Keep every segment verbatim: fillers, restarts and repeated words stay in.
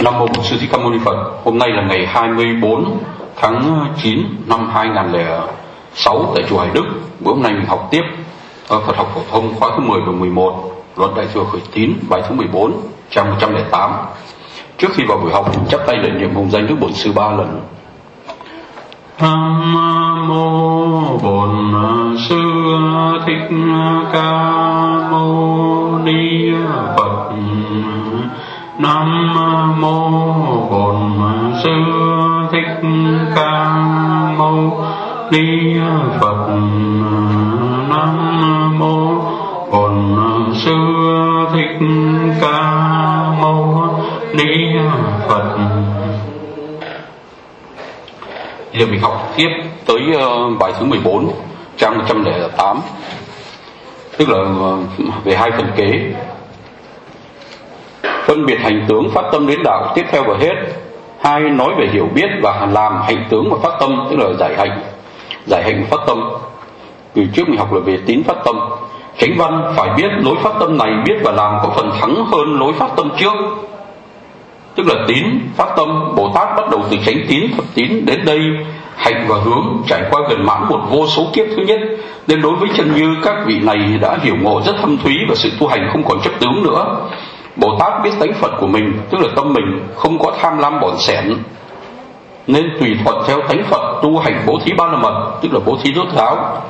Nam mô Bổn Sư Thích Ca Mâu Ni Phật. Hôm nay là ngày hai mươi bốn tháng chín năm hai nghìn không trăm lẻ sáu tại chùa Hải Đức. Bữa hôm nay mình học tiếp Phật học phổ thông khóa thứ mười và mười một, Luận Đại Thừa Khởi Tín, bài thứ mười bốn, trang một trăm lẻ tám. Trước khi vào buổi học, mình chắp tay lễ niệm hồng danh Đức Bổn Sư ba lần. Nam mô Bổn Sư Thích Ca Mâu Ni Phật. Nam mô Bổn Sư Thích Ca Mâu Ni Phật. Nam mô Bổn Sư Thích Ca Mâu Ni Phật. Giờ mình học tiếp tới uh, bài thứ mười bốn, trang một trăm lẻ tám, tức là uh, về hai phần kế. Phân biệt hành tướng phát tâm đến đạo tiếp theo và hết. Hai, nói về hiểu biết và làm hành tướng và phát tâm, tức là giải hành, giải hành phát tâm. Từ trước mình học là về tín phát tâm. Chánh văn phải biết lối phát tâm này, biết và làm có phần thắng hơn lối phát tâm trước. Tức là tín phát tâm, Bồ Tát bắt đầu từ chánh tín, Phật tín đến đây hành và hướng, trải qua gần mãn một vô số kiếp thứ nhất, nên đối với chân như các vị này đã hiểu ngộ rất thâm thúy và sự tu hành không còn chấp tướng nữa. Bồ Tát biết tánh Phật của mình, tức là tâm mình không có tham lam bỏn sẻn, nên tùy thuận theo tánh Phật tu hành bố thí ba la mật, tức là bố thí rốt ráo.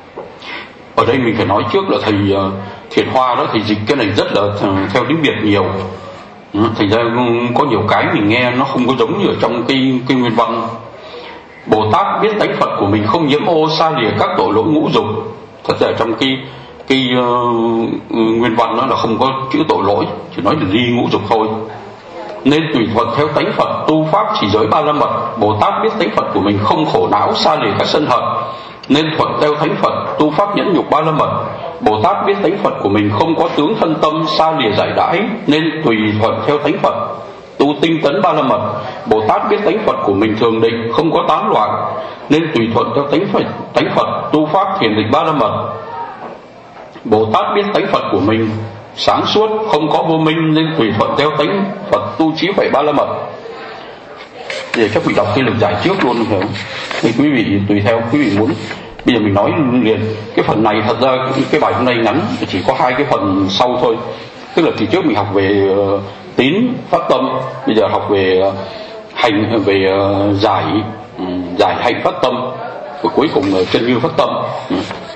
Ở đây mình phải nói trước là thầy Thiện Hoa đó, thầy dịch cái này rất là theo tiếng Việt nhiều. Thành ra có nhiều cái mình nghe nó không có giống như ở trong cái, cái nguyên văn. Bồ Tát biết tánh Phật của mình không nhiễm ô, xa lìa các tội lỗi ngũ dục. Thật ra trong cái cái uh, nguyên văn đó là không có chữ tội lỗi, chỉ nói là ly ngũ dục thôi. Nên tùy thuận theo tánh Phật tu pháp chỉ giới ba la mật. Bồ Tát biết tánh Phật của mình không khổ não, xa lìa các sân hận, nên thuận theo thánh Phật tu pháp nhẫn nhục ba la mật. Bồ Tát biết tánh Phật của mình không có tướng thân tâm, xa lìa giải đãi, nên tùy thuận theo thánh Phật tu tinh tấn ba la mật. Bồ Tát biết tánh Phật của mình thường định, không có tán loạn, nên tùy thuận theo tánh Phật, tánh Phật tu pháp thiền định ba la mật. Bồ Tát biết tánh Phật của mình sáng suốt, không có vô minh, nên tùy thuận theo tánh Phật tu trí huệ ba la mật. Để chắc mình đọc cái lực giải trước luôn phải không? Thì quý vị tùy theo quý vị muốn. Bây giờ mình nói liền cái phần này. Thật ra cái bài hôm nay ngắn, chỉ có hai cái phần sau thôi. Tức là kỳ trước mình học về uh, tín phát tâm, bây giờ học về uh, hành, về uh, giải um, giải hành phát tâm, và cuối cùng là chân như phát tâm. Ừ.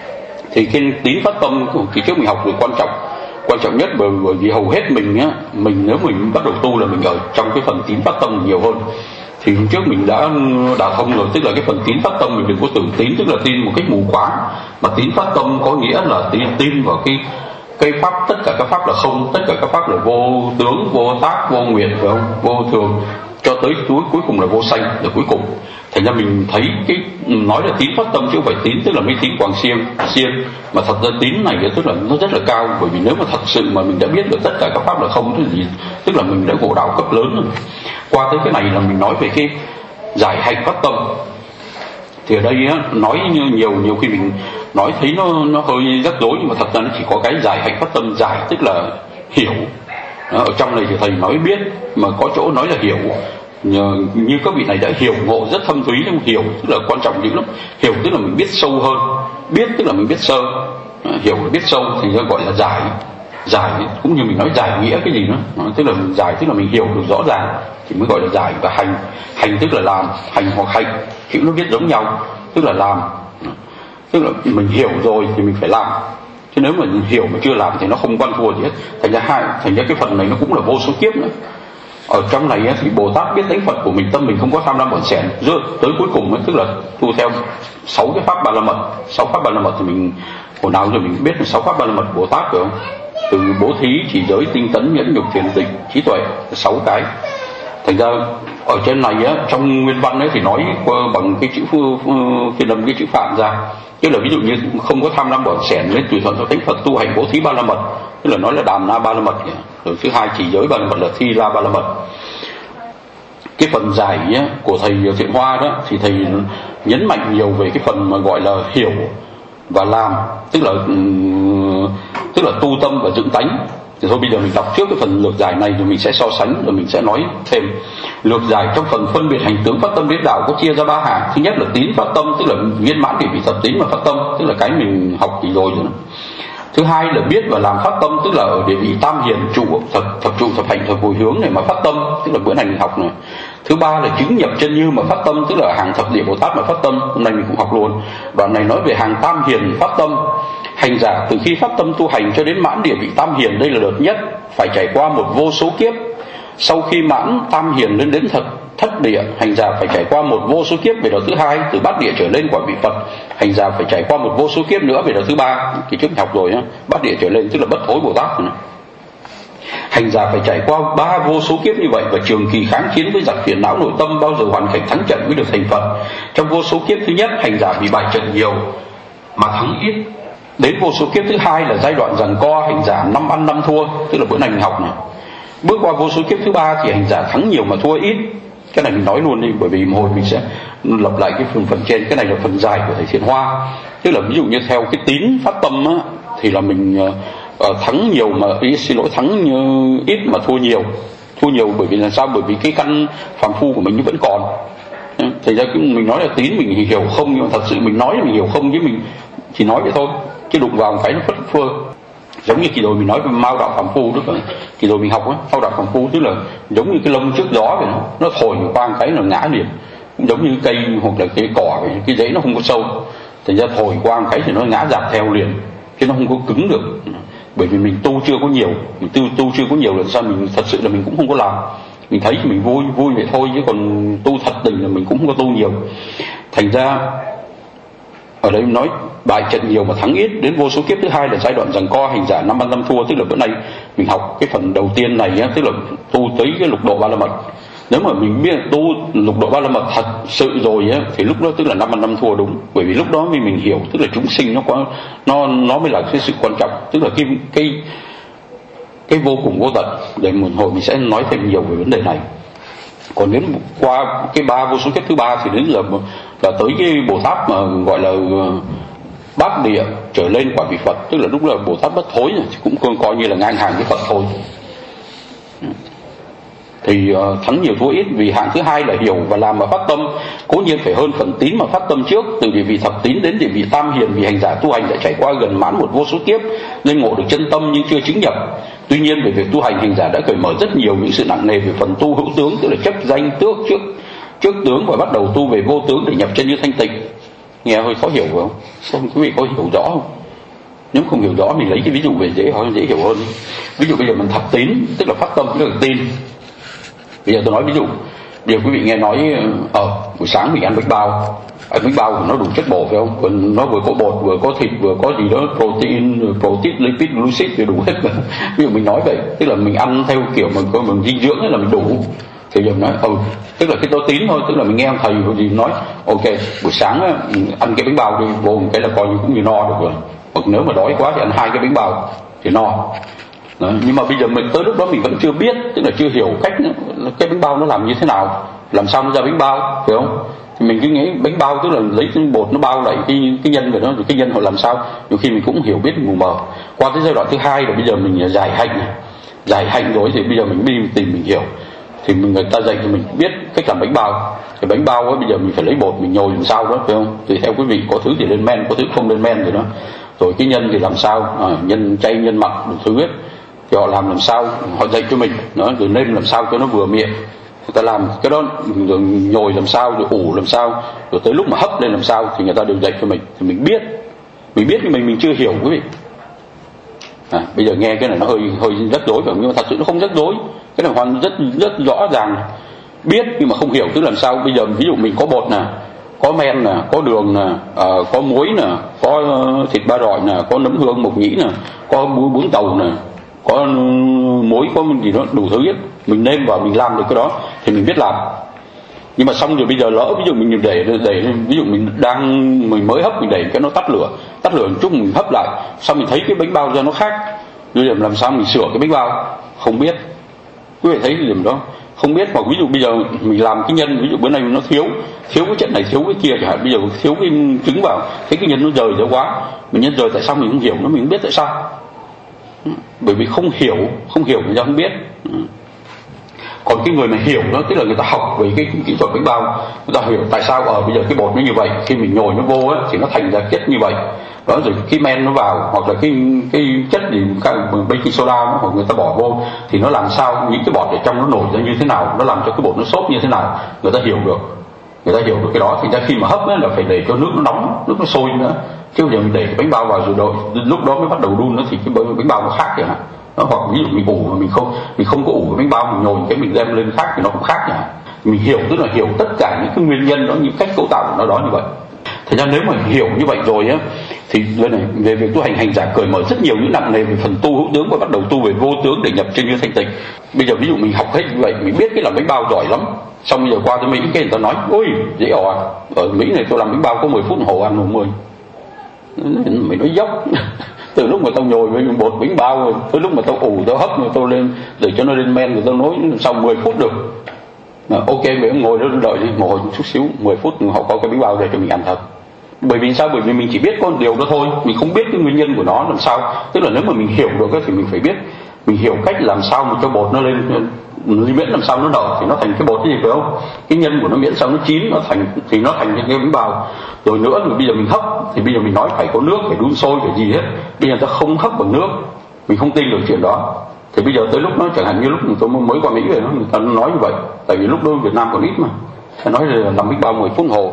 Thì cái tín phát tâm kỳ trước mình học là quan trọng, quan trọng nhất, bởi, bởi vì hầu hết mình á, mình nếu mình bắt đầu tu là mình ở trong cái phần tín phát tâm nhiều hơn. Thì hôm trước mình đã đả thông rồi, tức là cái phần tín phát tâm mình đừng có tưởng tín tức là tin một cách mù quáng, mà tín phát tâm có nghĩa là tin, tin vào cái cái pháp, tất cả các pháp là không, tất cả các pháp là vô tướng, vô tác, vô nguyện, phải không? Vô thường, cho tới cuối cuối cùng là vô sanh, là cuối cùng. Thành ra mình thấy cái nói là tín phát tâm chứ không phải tín tức là mấy tín quảng xiên xiên, mà thật ra tín này tức là nó rất là cao, bởi vì nếu mà thật sự mà mình đã biết được tất cả các pháp là không thì gì, tức là mình đã ngộ đạo cấp lớn rồi. Qua tới cái này là mình nói về cái giải hành phát tâm. Thì ở đây á, nói nhiều nhiều khi mình nói thấy nó nó hơi rắc rối, nhưng mà thật ra nó chỉ có cái giải hành phát tâm. Giải tức là hiểu. Đó, ở trong này thì thầy nói biết, mà có chỗ nói là hiểu. Nhờ, như các vị này đã hiểu ngộ rất thâm thúy, nhưng hiểu tức là quan trọng dữ lắm. Hiểu tức là mình biết sâu hơn, biết tức là mình biết sơ, hiểu là biết sâu, thì gọi là giải. Giải cũng như mình nói giải nghĩa cái gì nữa, tức là giải tức là mình hiểu được rõ ràng thì mới gọi là giải. Và hành, hành tức là làm, hành hoặc hành chữ nó viết giống nhau, tức là làm, tức là mình hiểu rồi thì mình phải làm, chứ nếu mà hiểu mà chưa làm thì nó không quan thua gì hết. Thành ra hai, thành ra cái phần này nó cũng là vô số kiếp nữa. Ở trong này thì Bồ Tát biết tánh Phật của mình, tâm mình không có tham lam bỏn sẻn, rồi tới cuối cùng ấy, tức là tu theo sáu cái pháp ba la mật. Sáu pháp ba la mật thì mình hồi nào rồi mình biết sáu pháp ba la mật Bồ Tát phải không? Từ bố thí, chỉ giới, tinh tấn, nhẫn nhục, thiền định, trí tuệ, sáu cái. Thành ra ở trên này á, trong nguyên văn ấy thì nói bằng cái chữ phiên âm, cái chữ phạm ra, tức là ví dụ như không có tham lam bỏn sẻn nên tùy thuận theo tánh Phật tu hành bố thí ba la mật, tức là nói là đàm na ba la mật. Rồi thứ hai chỉ giới ba la mật là thi la ba la mật. Cái phần giải á, của thầy Thiện Hoa đó thì thầy nhấn mạnh nhiều về cái phần mà gọi là hiểu và làm, tức là tức là tu tâm và dựng tánh. Thì thôi bây giờ mình đọc trước cái phần lược giải này rồi mình sẽ so sánh rồi mình sẽ nói thêm. Lược giải trong phần phân biệt hành tướng phát tâm điển đạo có chia ra ba hạng. Thứ nhất là tín phát tâm, tức là viên mãn địa vị thập tín và phát tâm, tức là cái mình học thì rồi nữa. Thứ hai là biết và làm phát tâm, tức là ở địa vị tam hiền trụ thập, thập trụ thập hạnh thập hồi hướng này mà phát tâm, tức là bữa nay mình học này. Thứ ba là chứng nhập chân như mà phát tâm, tức là hàng thập địa Bồ Tát mà phát tâm. Hôm nay mình cũng học luôn. Đoạn này nói về hàng tam hiền phát tâm. Hành giả từ khi phát tâm tu hành cho đến mãn địa vị tam hiền, đây là đợt nhất, phải trải qua một vô số kiếp. Sau khi mãn tam hiền lên đến thật thất địa, hành giả phải trải qua một vô số kiếp về đợt thứ hai. Từ bát địa trở lên quả vị Phật, hành giả phải trải qua một vô số kiếp nữa về đợt thứ ba. Kỳ trước mình học rồi nhá, bát địa trở lên tức là bất thối Bồ Tát này. Hành giả phải trải qua ba vô số kiếp như vậy và trường kỳ kháng chiến với giặc phiền não nội tâm, bao giờ hoàn cảnh thắng trận mới được thành Phật. Trong vô số kiếp thứ nhất, hành giả bị bại trận nhiều mà thắng ít. Đến vô số kiếp thứ hai là giai đoạn giằng co, hành giả năm ăn năm thua, tức là bữa nay mình học này. Bước qua vô số kiếp thứ ba thì hành giả thắng nhiều mà thua ít. Cái này mình nói luôn đi, bởi vì một hồi mình sẽ lặp lại cái phần phần trên. Cái này là phần dài của thầy Thiện Hoa. Tức là ví dụ như theo cái tín phát tâm á, thì là mình uh, thắng nhiều mà ý xin lỗi thắng như ít mà thua nhiều. Thua nhiều bởi vì là sao? Bởi vì cái căn phàm phu của mình nó vẫn còn. Thì ra mình nói là tín mình hiểu không, nhưng mà thật sự mình nói là mình hiểu không, chứ mình chỉ nói vậy thôi, chứ đụng vào một cái nó phất phơ. Giống như kỳ rồi mình nói về mao đạo phàm phu, tức là kỳ rồi mình học á, mao đạo phàm phu tức là giống như cái lông trước gió vậy, nó nó thổi qua một cái là ngã liền, cũng giống như cây hoặc là cái cỏ vậy, cái rễ nó không có sâu, thành ra thổi qua một cái thì nó ngã dạt theo liền, chứ nó không có cứng được. Bởi vì mình tu chưa có nhiều, mình tu tu chưa có nhiều là sao mình thật sự là mình cũng không có làm, mình thấy mình vui vui vậy thôi, chứ còn tu thật tình là mình cũng không có tu nhiều. Thành ra ở đây nói bại trận nhiều mà thắng ít. Đến vô số kiếp thứ hai là giai đoạn giằng co, hành giả năm ăn năm thua, tức là bữa nay mình học cái phần đầu tiên này á, tức là tu tới cái lục độ ba la mật. Nếu mà mình biết tu lục độ ba la mật thật sự rồi á, thì lúc đó tức là năm ăn năm thua đúng. Bởi vì lúc đó mình mình hiểu, tức là chúng sinh nó có nó nó mới là cái sự quan trọng, tức là cái cái cái vô cùng vô tận. Để một hồi mình sẽ nói thêm nhiều về vấn đề này. Còn đến qua cái ba vô số kiếp thứ ba thì đến là là tới cái Bồ Tát mà gọi là bát địa trở lên quả vị Phật, tức là lúc là Bồ Tát bất thối, cũng coi như là ngang hàng với Phật thôi. Thì uh, thắng nhiều thua ít. Vì hạng thứ hai là hiểu và làm mà phát tâm, cố nhiên phải hơn phần tín mà phát tâm trước. Từ địa vị thập tín đến địa vị tam hiền, vì hành giả tu hành đã trải qua gần mãn một vô số kiếp nên ngộ được chân tâm nhưng chưa chứng nhập. Tuy nhiên về việc tu hành, hành giả đã cởi mở rất nhiều những sự nặng nề về phần tu hữu tướng, tức là chấp danh tước trước trước tướng, và bắt đầu tu về vô tướng để nhập chân như thanh tịnh. Nghe hơi khó hiểu phải không? Sao quý vị có hiểu rõ không? Nếu không hiểu rõ mình lấy cái ví dụ về dễ hỏi dễ hiểu hơn. Ví dụ bây giờ mình thập tín, tức là phát tâm tức là tin. Bây giờ tôi nói ví dụ, bây giờ quý vị nghe nói ờ buổi sáng mình ăn bánh bao, ăn bánh bao nó đủ chất bổ phải không? Còn nó vừa có bột, vừa có thịt, vừa có gì đó protein, protein, lipid, glucid thì đủ hết. Ví dụ mình nói vậy, tức là mình ăn theo kiểu mình có mình dinh dưỡng là mình đủ. Thì giờ nói ừ, tức là cái tôi tín thôi, tức là mình nghe ông thầy gì nói ok buổi sáng á, ăn cái bánh bao đi vô một cái là coi như cũng như no được rồi. Hoặc nếu mà đói quá thì ăn hai cái bánh bao thì no. Đó. Nhưng mà bây giờ mình tới lúc đó mình vẫn chưa biết, tức là chưa hiểu cách cái bánh bao nó làm như thế nào, làm sao nó ra bánh bao, phải không? Thì mình cứ nghĩ bánh bao tức là lấy cái bột nó bao lại cái cái nhân về đó, rồi cái nhân họ làm sao, nhiều khi mình cũng hiểu biết mù mờ. Qua tới giai đoạn thứ hai là bây giờ mình giải hành, giải hành rồi thì bây giờ mình đi tìm mình hiểu, thì người ta dạy cho mình biết cách làm bánh bao. Thì bánh bao ấy bây giờ mình phải lấy bột mình nhồi làm sao đó, phải không? Thì theo quý vị có thứ thì lên men, có thứ không lên men rồi đó. Rồi cái nhân thì làm sao, à, nhân chay nhân mặn đủ thứ hết. Thì họ làm làm sao, họ dạy cho mình đó, rồi nêm làm sao cho nó vừa miệng. Người ta làm cái đó, rồi nhồi làm sao, rồi ủ làm sao, rồi tới lúc mà hấp lên làm sao, thì người ta đều dạy cho mình. Thì mình biết, mình biết nhưng mình mình chưa hiểu quý vị. À, bây giờ nghe cái này nó hơi hơi rắc rối phải không? Nhưng mà thật sự nó không rắc rối, cái này hoàn rất rất rõ ràng. Biết nhưng mà không hiểu tức làm sao. Bây giờ ví dụ mình có bột nè, có men nè, có đường nè, à, có muối nè, có thịt ba rọi nè, có nấm hương mộc nhĩ nè, có bún bún tàu nè, có muối, có gì đó đủ thứ hết. Mình nêm vào mình làm được cái đó thì mình biết làm. Nhưng mà xong rồi bây giờ lỡ ví dụ mình để để ví dụ mình đang mình mới hấp, mình để cái nó tắt lửa, tắt lửa một chút mình hấp lại, xong mình thấy cái bánh bao ra nó khác, bây giờ làm sao mình sửa cái bánh bao? Không biết. Quý vị thấy cái điểm đó không biết. Hoặc ví dụ bây giờ mình làm cái nhân, ví dụ bữa nay nó thiếu thiếu cái chất này, thiếu cái kia chẳng hạn, bây giờ thiếu cái trứng vào, thấy cái nhân nó rời ra quá, mình nhân rời tại sao mình không hiểu nó, mình không biết tại sao. Bởi vì không hiểu, không hiểu người ta không biết. Còn cái người mà hiểu đó, tức là người ta học về cái kỹ thuật bánh bao, người ta hiểu tại sao ở bây giờ cái bột nó như vậy, khi mình nhồi nó vô á thì nó thành ra chất như vậy. Đó, rồi cái men nó vào, hoặc là cái cái chất gì baking soda hoặc người ta bỏ vô thì nó làm sao những cái bọt ở trong nó nổi ra như thế nào, nó làm cho cái bột nó xốp như thế nào, người ta hiểu được. Người ta hiểu được cái đó thì ra khi mà hấp ấy, là phải để cho nước nó nóng, nước nó sôi nữa. Chứ bây giờ mình để cái bánh bao vào rồi đợi, lúc đó mới bắt đầu đun nữa thì cái bánh bao nó khác vậy hả? Đó, hoặc ví dụ mình ủ mà mình không mình không có ủ cái bánh bao, mình nhồi cái mình đem lên khác thì nó cũng khác nhỉ. Mình hiểu, tức là hiểu tất cả những cái nguyên nhân đó, những cách cấu tạo của nó đó như vậy. Thành ra nếu mà hiểu như vậy rồi á thì đây này, về việc tu hành, hành giả cởi mở rất nhiều những nặng nề về phần tu hữu tướng và bắt đầu tu về vô tướng để nhập chân như thanh tịnh. Bây giờ ví dụ mình học hết như vậy, mình biết cái làm bánh bao giỏi lắm, xong bây giờ qua tới Mỹ cái người ta nói ôi dễ ỏi, ở Mỹ này tôi làm bánh bao có mười phút đồng hồ ăn mười. Mình nói dốc. Từ lúc mà tao nhồi với bột bánh bao rồi, tới lúc mà tao ủ tao hấp rồi tao lên để cho nó lên men rồi tao nói sau mười phút được. À, ok vậy em ngồi đó đợi đi một hồi chút xíu, mười phút họ có cái bánh bao để cho mình ăn thật. Bởi vì sao? Bởi vì mình chỉ biết có điều đó thôi, mình không biết cái nguyên nhân của nó làm sao. Tức là nếu mà mình hiểu được thì mình phải biết, mình hiểu cách làm sao mà cho bột nó lên, miễn làm sao nó nở thì nó thành cái bột cái gì phải không? Cái nhân của nó miễn sao nó chín nó thành thì nó thành cái bánh bao. Rồi nữa rồi bây giờ mình hấp thì bây giờ mình nói phải có nước, phải đun sôi, phải gì hết. Bây giờ ta không hấp bằng nước, mình không tin được chuyện đó. Thì bây giờ tới lúc nó chẳng hạn như lúc tôi mới qua Mỹ về nó người ta nói như vậy, tại vì lúc đó Việt Nam còn ít mà. Ta nói là làm bánh bao mười phút hồ.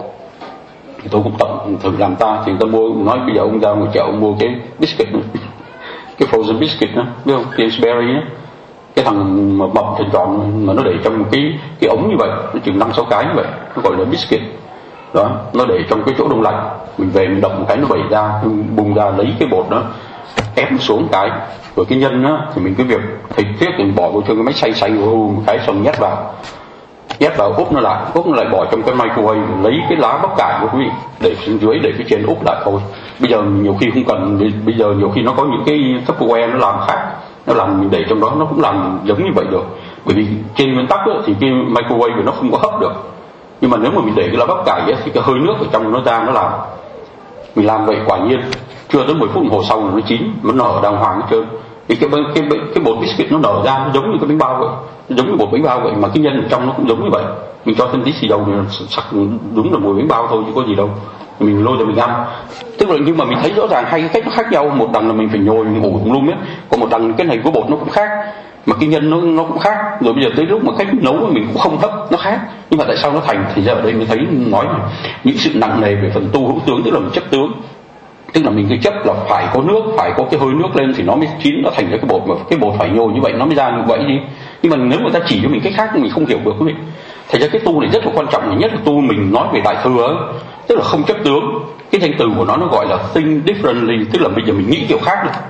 Thì tôi cũng tập thử làm ta, thì ta mua nói bây giờ ông ra ngoài chợ ông mua cái biscuit nữa. Cái frozen biscuit đó, biết không? Pillsbury đó. Cái thằng mà mập thành tròn mà nó để trong một cái cái ống như vậy, nó chừng năm sáu cái như vậy, nó gọi là biscuit. Đó, nó để trong cái chỗ đông lạnh, mình về mình động một cái nó bày ra, bung ra lấy cái bột đó ép xuống cái, rồi cái nhân á thì mình cứ việc thịt thiết thì mình bỏ vô trong cái máy xay xay một cái xong nhét vào, nhét vào úp nó lại, úp nó lại bỏ trong cái microwave, lấy cái lá bắp cải của quý vị để xuống dưới, để cái trên úp lại thôi. Bây giờ nhiều khi không cần, bây giờ nhiều khi nó có những cái Tupperware nó làm khác, nó làm mình để trong đó nó cũng làm giống như vậy được. Bởi vì trên nguyên tắc á, thì cái microwave nó không có hấp được, nhưng mà nếu mà mình để cái lá bắp cải á, thì cái hơi nước ở trong nó ra nó làm. Mình làm vậy quả nhiên chưa tới mười phút đồng hồ sau nó chín, nó nở đàng hoàng hết trơn. Thì cái, cái, cái, cái bột biscuit nó nở ra nó giống như cái bánh bao vậy, nó giống như bột bánh bao vậy, mà cái nhân ở trong nó cũng giống như vậy. Mình cho thêm tí xì dầu thì sắc đúng là mùi bánh bao thôi chứ có gì đâu. Mình lôi cho mình ăn. Tức là nhưng mà mình thấy rõ ràng hai cái cách nó khác nhau. Một đằng là mình phải nhồi mình ủ tùm lum ấy, còn một đằng cái này của bột nó cũng khác, mà cái nhân nó nó cũng khác. Rồi bây giờ tới lúc mà cách nấu mình cũng không hấp nó khác, nhưng mà tại sao nó thành? Thì giờ ở đây mới thấy nói này, những sự nặng nề về phần tu hữu tướng, tức là một chất tướng. Tức là mình cái chấp là phải có nước, phải có cái hơi nước lên thì nó mới chín, nó thành ra cái bột, mà cái bột phải nhồi như vậy nó mới ra như vậy đi. Nhưng mà nếu người ta chỉ cho mình cách khác mình không hiểu được quý vị. Thành ra cái tu này rất là quan trọng, nhất là tu mình nói về đại thừa ấy, tức là không chấp tướng. Cái danh từ của nó nó gọi là think differently, tức là bây giờ mình nghĩ kiểu khác được.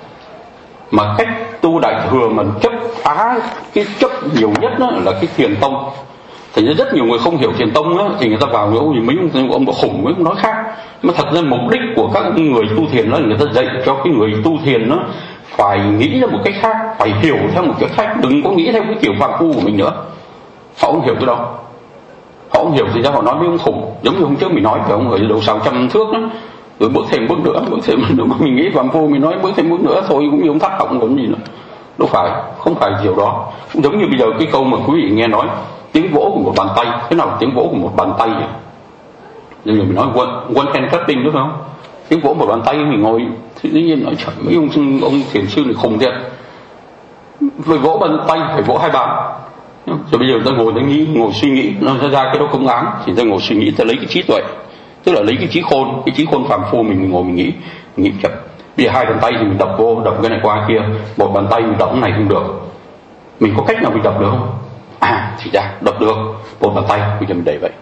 Mà cách tu đại thừa mà chấp phá cái chấp nhiều nhất đó là cái thiền tông. Thành ra rất nhiều người không hiểu thiền tông á, thì người ta vào người mấy ông, ông có khủng mấy ông nói khác. Mà thật ra mục đích của các người tu thiền đó là người ta dạy cho cái người tu thiền đó phải nghĩ ra một cách khác, phải hiểu theo một cách khác, đừng có nghĩ theo cái kiểu phàm phu của mình nữa. Họ không hiểu cái đó, họ không hiểu thì ra họ nói với ông khủng. Giống như hôm trước mình nói về ông ở đầu sáu trăm thước đó, rồi bước thêm bước nữa, bước thêm bước nữa mà mình nghĩ phàm phu, mình nói bước thêm bước nữa thôi cũng như ông thắt họng còn gì nữa. Đâu phải, không phải kiểu đó. Cũng giống như bây giờ cái câu mà quý vị nghe nói tiếng vỗ của một bàn tay, thế nào là tiếng vỗ của một bàn tay vậy? Bây giờ mình nói one, one hand clapping đúng không? Tiếng vỗ một bàn tay mình ngồi, thì tự nhiên nói trời, mấy ông ông thiền sư này khùng thiệt. Phải vỗ bàn tay, phải vỗ hai bàn. Rồi bây giờ ta ngồi ta nghĩ, ngồi suy nghĩ, nó ra cái đó công án, thì ta ngồi suy nghĩ, ta lấy cái trí tuệ, tức là lấy cái trí khôn, cái trí khôn phàm phu mình ngồi mình nghĩ, mình nghĩ chậm. Bây giờ hai bàn tay thì mình đập vô, đập cái này qua kia, một bàn tay mình đập cái này không được. Mình có cách nào mình đập được không? À, thì ra đập được, một bàn tay bây giờ mình đẩy vậy.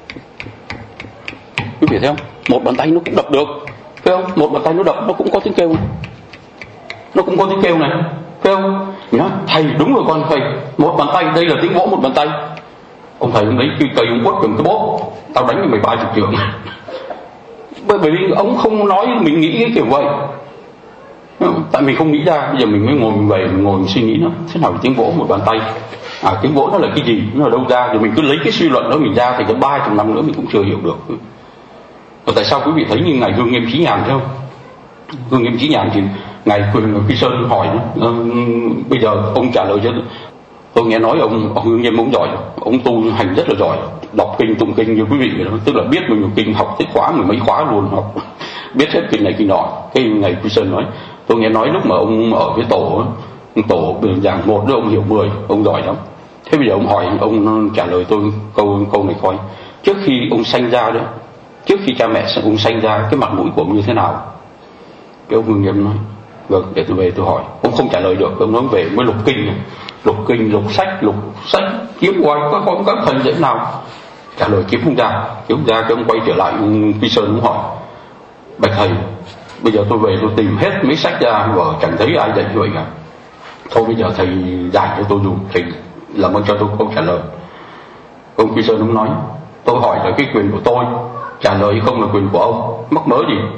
Quý vị thấy không? Một bàn tay nó cũng đập được, phải không? Một bàn tay nó đập nó cũng có tiếng kêu này. Nó cũng có tiếng kêu này, phải không? Mình nói, thầy đúng rồi con thầy, một bàn tay, đây là tiếng vỗ một bàn tay. Ông thầy ông lấy cây cây ông quất cầm cái bóp, tao đánh cho mày ba chục triệu. Bởi vì ông không nói mình nghĩ cái kiểu vậy. Tại mình không nghĩ ra, bây giờ mình mới ngồi mình về mình ngồi mình suy nghĩ nó thế nào là tiếng vỗ một bàn tay. À, tiếng vỗ nó là cái gì, nó là đâu ra, rồi mình cứ lấy cái suy luận đó mình ra thì có ba chục năm nữa mình cũng chưa hiểu được. Và tại sao quý vị thấy như ngài Hương Nghiêm Chí Nhàn thấy không? Hương Nghiêm Chí Nhàn thì ngài Quyền Quy Sơn hỏi uh, bây giờ ông trả lời chứ. Tôi nghe nói ông ông Hương Nghiêm ông giỏi, ông tu hành rất là giỏi, đọc kinh tụng kinh như quý vị đó, tức là biết bao nhiêu kinh, học tới khóa mười mấy khóa luôn, học biết hết kinh này kinh nọ. Cái ngài Quy Sơn nói, tôi nghe nói lúc mà ông ở với tổ ông tổ giảng một đứa ông hiểu mười, ông giỏi lắm. Thế bây giờ ông hỏi, ông trả lời tôi câu câu này coi, trước khi ông sanh ra đó, trước khi cha mẹ ông sanh ra, cái mặt mũi của ông như thế nào? Cái ông Hương Nghiêm nói, vâng, để tôi về tôi hỏi. Ông không trả lời được, ông nói về mới lục kinh, lục kinh, lục sách, lục sách, kiếm hoài có không có thần dễ nào trả lời kiếm không ra, kiếm không ra. Cái ông quay trở lại ông Quy Sơn ông hỏi, bạch thầy, bây giờ tôi về tôi tìm hết mấy sách ra và chẳng thấy ai dạy như vậy cả. Thôi bây giờ thầy giải cho tôi dùng, thầy làm ơn cho tôi không trả lời. Ông Quy Sơn ông nói, tôi hỏi là cái quyền của tôi, trả lời không là quyền của ông, mắc mớ gì.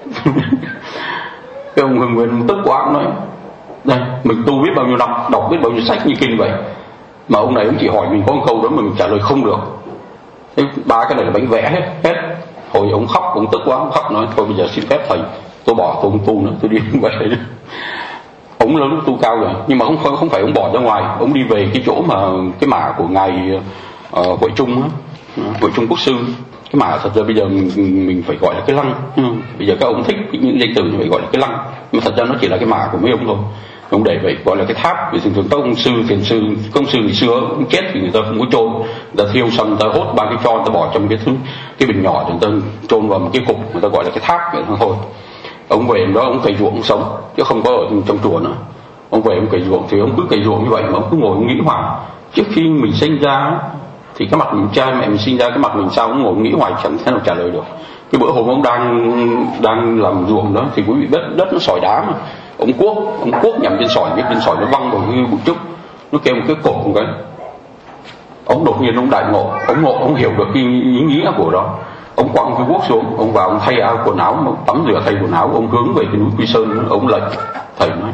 Cái ông Hưng Nguyên tức quá, ông nói, đây mình tu biết bao nhiêu năm, đọc biết bao nhiêu sách như kinh vậy, mà ông này ông chỉ hỏi mình có một câu đó mình trả lời không được. Thế ba cái này là bánh vẽ hết hết. Hồi ông khóc, ông tức quá, ông khóc nói, thôi bây giờ xin phép thầy, tôi bỏ, tôi không tu nữa, tôi đi về. Ông là lúc tu cao rồi, nhưng mà không không phải ông bỏ ra ngoài, ông đi về cái chỗ mà cái mả của ngài uh, Hội Trung á, Hội Trung Quốc sư. Cái mả thật ra bây giờ mình, mình phải gọi là cái lăng. Ừ. Bây giờ các ông thích những danh từ như vậy gọi là cái lăng, mà thật ra nó chỉ là cái mả của mấy ông thôi. Ông để vậy gọi là cái tháp. Vì thường thường các ông sư, thiền sư, công sư ngày xưa ông chết thì người ta không có chôn, người ta thiêu xong người ta hốt ba cái tro, người ta bỏ trong cái thứ cái bình nhỏ, người ta chôn vào một cái cục, người ta gọi là cái tháp vậy thôi. Ông về đó ông cày ruộng ông sống, chứ không có ở trong chùa nữa. Ông về ông cày ruộng thì ông cứ cày ruộng như vậy mà ông cứ ngồi ông nghĩ hoài. Trước khi mình sinh ra thì cái mặt mình, cha mẹ mình sinh ra cái mặt mình sao, ông ngồi nghĩ hoài chẳng thể nào trả lời được. Cái bữa hôm ông đang đang làm ruộng đó thì quý vị đất đất nó sỏi đá mà, ông cuốc ông cuốc nhằm trên sỏi, cái trên sỏi nó văng vào cái bụi trúc, nó kêu một cái cột một cái. Ông đột nhiên ông đại ngộ, ông ngộ, ông hiểu được cái ý nghĩa của đó. Ông quăng cái cuốc xuống, ông vào ông thay áo quần áo, tắm rửa thay quần áo, ông hướng về cái núi Quy Sơn, ông lạy thầy nói,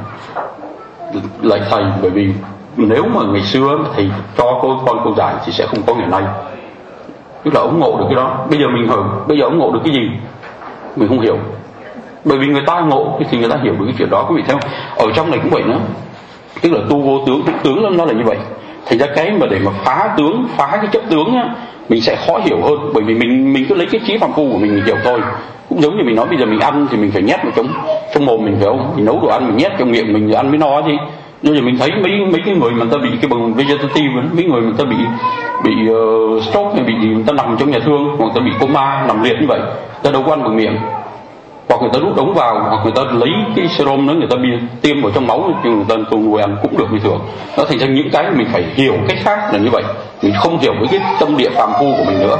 lạy thầy, bởi vì nếu mà ngày xưa thì cho tôi con câu giải thì sẽ không có ngày nay. Tức là ông ngộ được cái đó. Bây giờ mình hiểu, bây giờ ông ngộ được cái gì mình không hiểu, bởi vì người ta ngộ thì người ta hiểu được cái chuyện đó. Quý vị thấy không? Ở trong này cũng vậy nữa, tức là tu vô tướng, tướng nó là như vậy. Thành ra cái mà để mà phá tướng, phá cái chấp tướng á, mình sẽ khó hiểu hơn, bởi vì mình mình cứ lấy cái trí phàm phu của mình mình hiểu thôi. Cũng giống như mình nói bây giờ mình ăn thì mình phải nhét vào trong trong mồm mình, phải không? Mình nấu đồ ăn mình nhét trong miệng mình ăn mới no chứ. Bây giờ mình thấy mấy mấy cái người mà người ta bị cái bằng vegetative, mấy người mà người ta bị bị uh, stroke hay bị gì, người ta nằm trong nhà thương, hoặc người ta bị coma nằm liệt như vậy, người ta đâu có ăn bằng miệng, hoặc người ta rút ống vào, hoặc người ta lấy cái serum đó người ta tiêm vào trong máu, nhưng người ta tu nuôi ăn cũng được như thường. Nó thành ra những cái mình phải hiểu cách khác là như vậy, mình không hiểu với cái tâm địa phàm phu của mình nữa.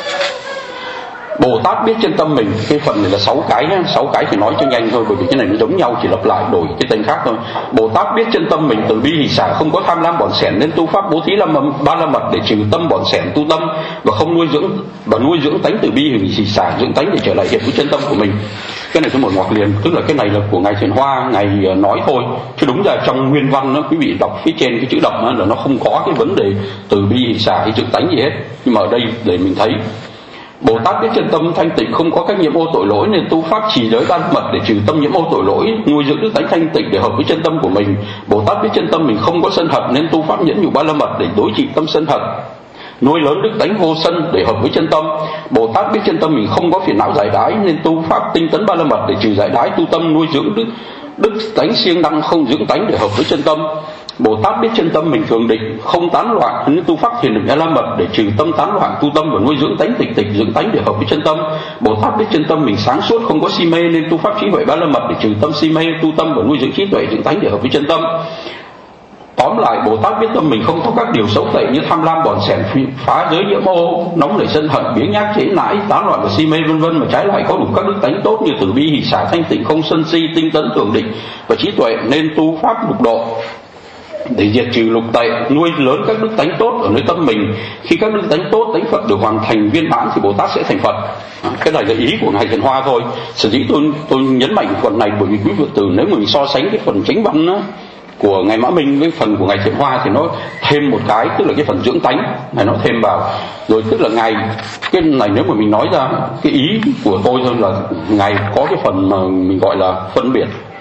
Bồ Tát biết chân tâm mình, cái phần này là sáu cái nhé, sáu cái thì nói cho nhanh thôi, bởi vì cái này nó giống nhau, chỉ lặp lại đổi cái tên khác thôi. Bồ Tát biết chân tâm mình, từ bi hỷ xả, không có tham lam bỏn sẻn, nên tu pháp bố thí lâm ba la mật để trừ tâm bỏn sẻn tu tâm, và không nuôi dưỡng và nuôi dưỡng tánh từ bi hỷ xả, dưỡng tánh để trở lại hiện với chân tâm của mình. Cái này tôi một ngoặc liền, tức là cái này là của ngài Thiền Hoa, ngài nói thôi, chứ đúng ra trong nguyên văn đó quý vị đọc phía trên cái chữ đậm đó, là nó không có cái vấn đề từ bi hỷ xả hay dưỡng tánh gì hết. Nhưng mà ở đây để mình thấy Bồ Tát biết chân tâm thanh tịnh, không có các nhiễm ô tội lỗi, nên tu pháp trì giới ban mật để trừ tâm nhiễm ô tội lỗi, nuôi dưỡng đức tánh thanh tịnh để hợp với chân tâm của mình. Bồ Tát biết chân tâm mình không có sân hận, nên tu pháp nhẫn nhục ba la mật để đối trị tâm sân hận, nuôi lớn đức tánh vô sân để hợp với chân tâm. Bồ Tát biết chân tâm mình không có phiền não giải đái, nên tu pháp tinh tấn ba la mật để trừ giải đái tu tâm, nuôi dưỡng đức đức tánh siêng năng không dưỡng tánh để hợp với chân tâm. Bồ Tát biết chân tâm mình thường định, không tán loạn, nên tu pháp thiền định a la mật để trừ tâm tán loạn tu tâm và nuôi dưỡng tánh tịch tịch dưỡng tánh để hợp với chân tâm. Bồ Tát biết chân tâm mình sáng suốt, không có si mê, nên tu pháp trí huệ ba la mật để trừ tâm si mê tu tâm và nuôi dưỡng trí tuệ dưỡng tánh để hợp với chân tâm. Tóm lại, Bồ Tát biết tâm mình không có các điều xấu tệ như tham lam bỏn sẻn, phá giới nhiễm ô, nóng nảy sân hận, biếng nhác chế nãi, tán loạn và si mê vân vân, mà trái lại có đủ các đức tánh tốt như từ bi hỷ xả, thanh tịnh không sân si, tinh tấn thường định và trí tuệ, nên tu pháp lục độ để diệt trừ lục tệ, nuôi lớn các đức tánh tốt ở nơi tâm mình. Khi các đức tánh tốt, tánh Phật được hoàn thành viên mãn thì Bồ Tát sẽ thành Phật. À, cái này là ý của ngài Thiền Hoa thôi. Sở dĩ tôi tôi nhấn mạnh phần này bởi vì quý vị từ nếu mình so sánh cái phần chánh văn đó, của ngài Mã Minh với phần của ngài Thiền Hoa thì nó thêm một cái, tức là cái phần dưỡng tánh này nó thêm vào. Rồi tức là ngài cái này nếu mà mình nói ra cái ý của tôi thôi là ngài có cái phần mà mình gọi là phân biệt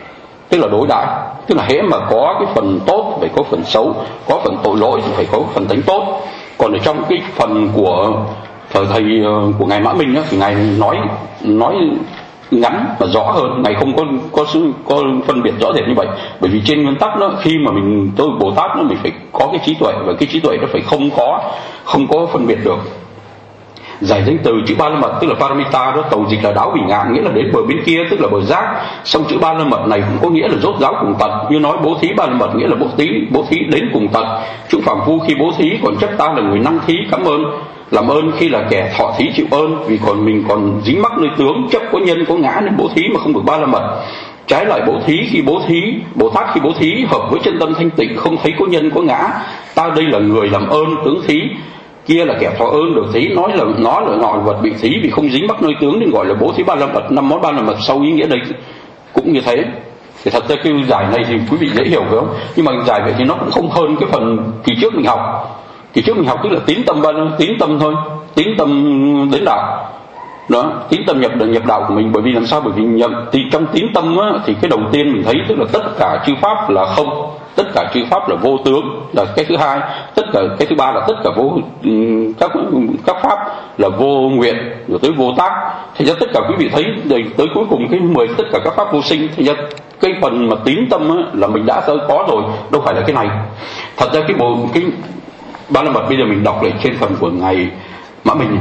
tức là đối đãi, tức là hễ mà có cái phần tốt phải có phần xấu, có phần tội lỗi thì phải có phần tánh tốt. Còn ở trong cái phần của thời thầy của ngài Mã Minh đó, thì ngài nói nói ngắn và rõ hơn, ngài không có có sự có phân biệt rõ rệt như vậy. Bởi vì trên nguyên tắc đó, khi mà mình tôi Bồ Tát đó, mình phải có cái trí tuệ, và cái trí tuệ nó phải không có không có phân biệt được. Giải danh từ chữ ba la mật tức là paramita đó, tàu dịch là đáo bỉ ngạn, nghĩa là đến bờ bên kia tức là bờ giác. Xong chữ ba la mật này cũng có nghĩa là rốt ráo cùng tận, như nói bố thí ba la mật nghĩa là bố thí bố thí đến cùng tận. Chữ phàm phu khi bố thí còn chấp ta là người năng thí cảm ơn, làm ơn khi là kẻ thọ thí chịu ơn, vì còn mình còn dính mắc nơi tướng chấp có nhân có ngã nên bố thí mà không được ba la mật. Trái lại bố thí khi bố thí Bồ Tát khi bố thí hợp với chân tâm thanh tịnh, không thấy có nhân có ngã. Ta đây là người làm ơn tướng thí, kia là kẻ thọ ơn được thí, nói là nói là nọ vật bị thí vì không dính mắc nơi tướng nên gọi là bố thí ba la mật. Năm món ba la mật sau ý nghĩa đây cũng như thế. Thì thật ra cái giải này thì quý vị dễ hiểu phải không? Nhưng mà giải vậy thì nó cũng không hơn cái phần kỳ trước mình học. Kỳ trước mình học tức là tín tâm ba tín tâm thôi, tín tâm đến đạo đó, tín tâm nhập nhập đạo của mình. Bởi vì làm sao? Bởi vì nhập thì trong tín tâm á, thì cái đầu tiên mình thấy tức là tất cả chư pháp là không, tất cả chư pháp là vô tướng là cái thứ hai, tất cả cái thứ ba là tất cả vô các các pháp là vô nguyện, rồi tới vô tác. Thì ra tất cả quý vị thấy rồi tới cuối cùng cái mười tất cả các pháp vô sinh. Thì ra cái phần mà tín tâm á, là mình đã có rồi, đâu phải là cái này. Thật ra cái bộ cái ba la mật bây giờ mình đọc lại trên phần của ngài Mã Minh.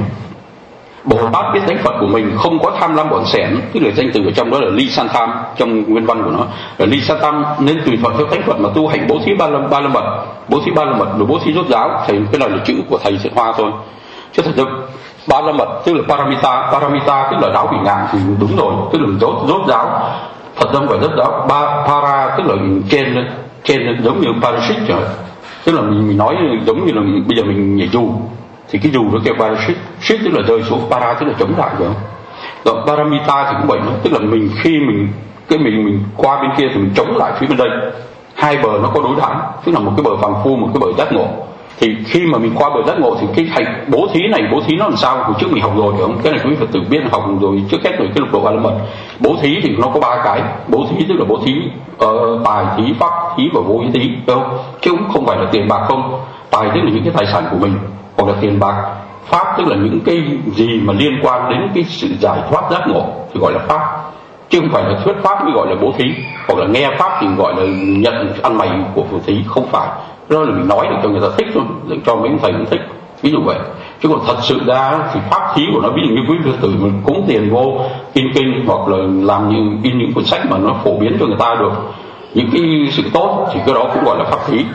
Bồ Tát biết tánh Phật của mình không có tham lam bỏn sẻn, tức là danh từ ở trong đó là ly san tham, trong nguyên văn của nó là ly san tham, nên tùy thuận theo tánh Phật mà tu hành bố thí ba la, ba la mật, bố thí ba la mật rồi bố thí rốt ráo. Thầy cái này là chữ của thầy Thiện Hoa thôi, chứ thật ra ba la mật tức là paramita, paramita tức là đáo bỉ ngạn thì đúng rồi, tức là rốt rốt ráo. Thật ra không phải rốt ráo, ba para tức là trên lên, trên lên giống như parashit rồi, tức là mình, mình nói giống như là mình, bây giờ mình nhảy dù thì cái dù nó kêu parashit, shit tức là rơi xuống, para tức là chống lại rồi. Còn paramita thì cũng vậy, tức là mình khi mình cái mình mình qua bên kia thì mình chống lại phía bên đây, hai bờ nó có đối đãi, tức là một cái bờ phàm phu, một cái bờ giác ngộ. Thì khi mà mình qua bờ giác ngộ thì cái hành bố thí này, bố thí nó làm sao? Hồi trước mình học rồi phải không? Cái này quý vị Phật tử biết học rồi trước hết rồi, cái lục độ ba la mật. Bố thí thì nó có ba cái, bố thí tức là bố thí uh, tài thí, pháp thí và vô ý thí, đúng không? Chứ cũng không phải là tiền bạc không. Tài tức là những cái tài sản của mình, hoặc là tiền bạc. Pháp tức là những cái gì mà liên quan đến cái sự giải thoát giác ngộ thì gọi là pháp, chứ không phải là thuyết pháp mới gọi là bố thí, hoặc là nghe pháp thì gọi là nhận ăn mày của bố thí, không phải. Đó là mình nói để cho người ta thích thôi, để cho mấy ông thầy cũng thích, ví dụ vậy. Chứ còn thật sự ra thì pháp thí của nó, ví dụ như quý Phật tử mình cúng tiền vô in kinh, hoặc là làm như in những cuốn sách mà nó phổ biến cho người ta được những cái sự tốt, thì cái đó cũng gọi là pháp thí.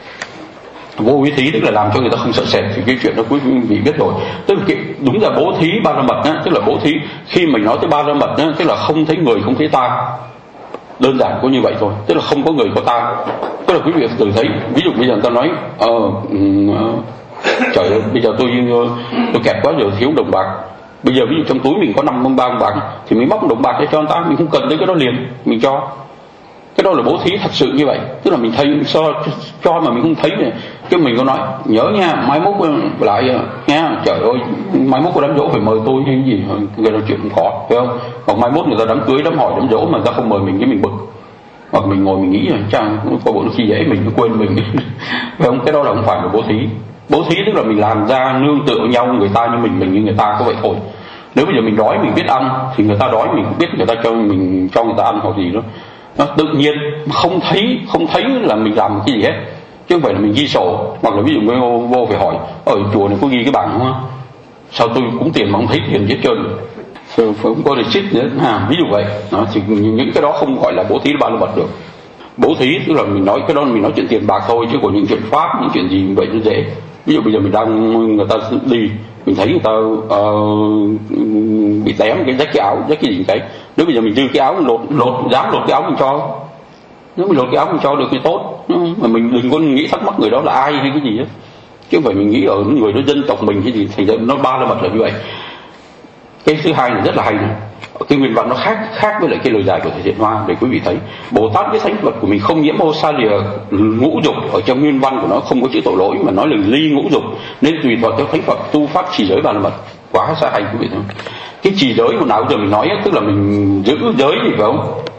Vô ý thí tức là làm cho người ta không sợ sệt, thì cái chuyện đó quý vị biết rồi. Tức là cái, đúng là bố thí ba la mật á, tức là bố thí khi mình nói tới ba la mật á, tức là không thấy người không thấy ta, đơn giản có như vậy thôi, tức là không có người có ta. Tức là quý vị tự thấy, ví dụ bây giờ người ta nói ờ uh, trời ơi bây giờ tôi tôi kẹt quá giờ thiếu đồng bạc, bây giờ ví dụ trong túi mình có năm ba đồng bạc thì mình móc đồng bạc để cho người ta, mình không cần tới cái đó liền, mình cho. Cái đó là bố thí thật sự như vậy, tức là mình thấy so cho mà mình không thấy này, cái mình có nói nhớ nha, mai mốt lại nha, trời ơi mai mốt có đám dỗ phải mời tôi hay gì, cái đó chuyện không có, phải không? Hoặc mai mốt người ta đám cưới đám hỏi đám dỗ mà người ta không mời mình, cái mình bực, hoặc mình ngồi mình nghĩ là chăng có bộ nó khi dễ mình, nó quên mình, phải không? Cái đó là không phải là bố thí. Bố thí tức là mình làm ra nương tựa nhau, người ta như mình, mình như người ta, có vậy thôi. Nếu bây giờ mình đói mình biết ăn thì người ta đói mình cũng biết người ta cho mình, cho người ta ăn hoặc gì đó. Nó tự nhiên không thấy không thấy là mình làm cái gì hết, chứ không phải là mình ghi sổ, hoặc là ví dụ vô, vô phải hỏi ở chùa này có ghi cái bảng không, sao tôi cúng tiền mà không thấy tiền hết trơn, không có receipt nữa ha, ví dụ vậy. Đó, thì những cái đó không gọi là bố thí ba la mật được. Bố thí tức là mình nói cái đó mình nói chuyện tiền bạc thôi, chứ còn những chuyện pháp, những chuyện gì vậy nó dễ. Ví dụ bây giờ mình đang người ta đi, mình thấy người ta uh, bị tém cái rách cái áo, rách cái gì cái, nếu bây giờ mình dư cái áo lột lột dám lột cái áo mình cho, nếu mình lột cái áo mình cho được thì tốt, mà mình đừng có nghĩ thắc mắc người đó là ai hay cái gì đó, chứ không phải mình nghĩ ở người đó dân tộc mình hay gì. Thành ra nó ba la mật là như vậy. Cái thứ hai này rất là hay này, cái nguyên văn nó khác khác với lại cái lời giải của thầy Thiện Hoa, để quý vị thấy Bồ Tát với thánh Phật của mình không nhiễm ô sa lìa ngũ dục, ở trong nguyên văn của nó không có chữ tội lỗi mà nói là ly ngũ dục, nên tùy thuận theo thánh Phật tu pháp trì giới ba la mật, quá xa hay quý vị thấy. Cái trì giới của nào giờ mình nói tức là mình giữ giới gì phải không?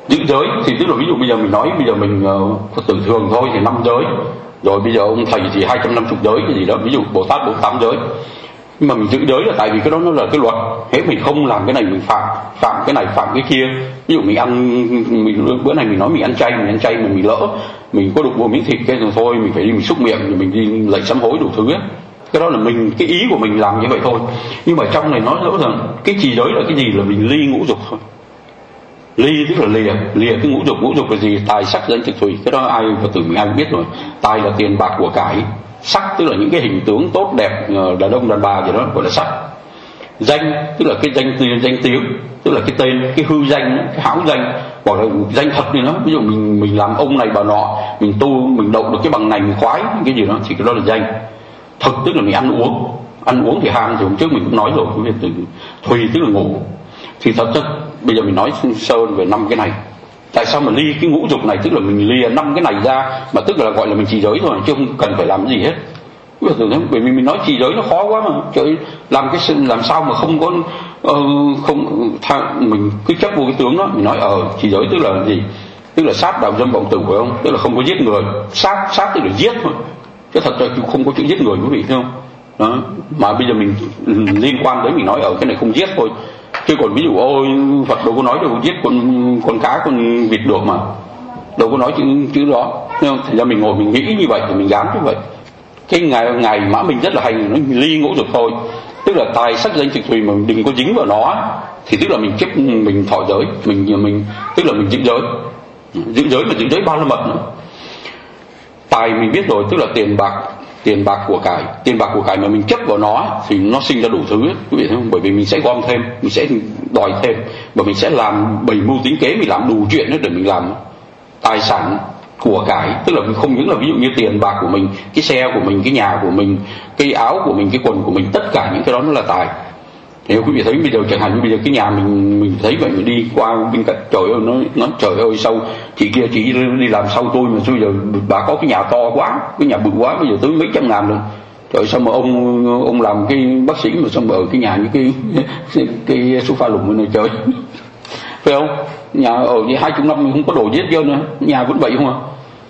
Giữ giới thì tức là ví dụ bây giờ mình nói bây giờ mình uh, có tử thường thôi thì năm giới, rồi bây giờ ông thầy thì hai trăm năm mươi giới cái gì đó, ví dụ Bồ Tát bốn mươi tám giới. Nhưng mà mình giữ giới là tại vì cái đó nó là cái luật, thế mình không làm cái này mình phạm phạm cái này phạm cái kia. Ví dụ mình ăn mình, bữa này mình nói mình ăn chay mình ăn chay mà mình lỡ mình có đụng một miếng thịt cái rồi thôi mình phải đi mình xúc miệng rồi mình đi lạy sám hối đủ thứ ấy. Cái đó là mình cái ý của mình làm như vậy thôi. Nhưng mà trong này nói rõ rằng cái trì giới là cái gì, là mình ly ngũ dục thôi. Ly tức là lìa lìa cái ngũ dục. Ngũ dục là gì? Tài sắc danh thực thùy. Cái đó ai Phật tử mình ai cũng biết rồi. Tài là tiền bạc của cải, sắc tức là những cái hình tướng tốt đẹp đàn ông đàn bà gì đó gọi là sắc. Danh tức là cái danh danh tiếng, tức là cái tên, cái hư danh, cái hão danh, hoặc là danh thật đi đó. Ví dụ mình mình làm ông này bà nọ, mình tu mình đậu được cái bằng này mình khoái cái gì đó thì cái đó là danh. Thực tức là mình ăn uống, ăn uống thì ham thì hôm trước mình cũng nói rồi. Thùy tức là ngủ. Thì thật chất bây giờ mình nói sơ về năm cái này. Tại sao mà ly cái ngũ dục này, tức là mình lìa năm cái này ra, mà tức là gọi là mình trì giới thôi, chứ không cần phải làm cái gì hết. Bởi vì mình nói trì giới nó khó quá mà, trời, làm cái làm sao mà không có uh, không tha, mình cứ chấp vô cái tướng đó, mình nói ở uh, trì giới tức là gì? Tức là sát đạo dâm vọng tử, phải không? Tức là không có giết người. Sát sát tức là giết thôi, chứ thật ra không có chữ giết người, quý vị thấy không? Đó. Mà bây giờ mình liên quan tới mình nói ở uh, cái này không giết thôi. Chứ còn ví dụ ôi Phật đâu có nói đâu giết con con cá con vịt được mà, đâu có nói chữ chữ đó. Thành ra mình ngồi mình nghĩ như vậy thì mình dám như vậy. Cái ngày ngày Mã Minh rất là hay, nó ly ngũ dục thôi, tức là tài sắc danh thực thùy mà mình đừng có dính vào nó, thì tức là mình chấp mình thọ giới, mình mình tức là mình giữ giới, giữ giới mà giữ giới ba la mật nữa. Tài mình biết rồi, tức là tiền bạc, tiền bạc của cải, tiền bạc của cải mà mình chấp vào nó thì nó sinh ra đủ thứ ấy, quý vị thấy không? Bởi vì mình sẽ gom thêm, mình sẽ đòi thêm, và mình sẽ làm bày mưu tính kế, mình làm đủ chuyện hết để mình làm. Tài sản của cải tức là không những là ví dụ như tiền bạc của mình, cái xe của mình, cái nhà của mình, cái áo của mình, cái quần của mình, tất cả những cái đó nó là tài. Nếu quý vị thấy bây giờ chẳng hạn như bây giờ cái nhà mình mình thấy vậy, mình đi qua bên cạnh, trời ơi nó nó trời ơi sao chị kia chị đi làm sau tôi mà bây giờ bà có cái nhà to quá, cái nhà bự quá, bây giờ tới mấy trăm ngàn rồi. Trời sao mà ông ông làm cái bác sĩ mà sao mà ở cái nhà như cái cái, cái sofa lủng này trời. Phải không? Nhà ở như hai chục năm mình không có đồ giết vô nữa, nhà vẫn vậy không à?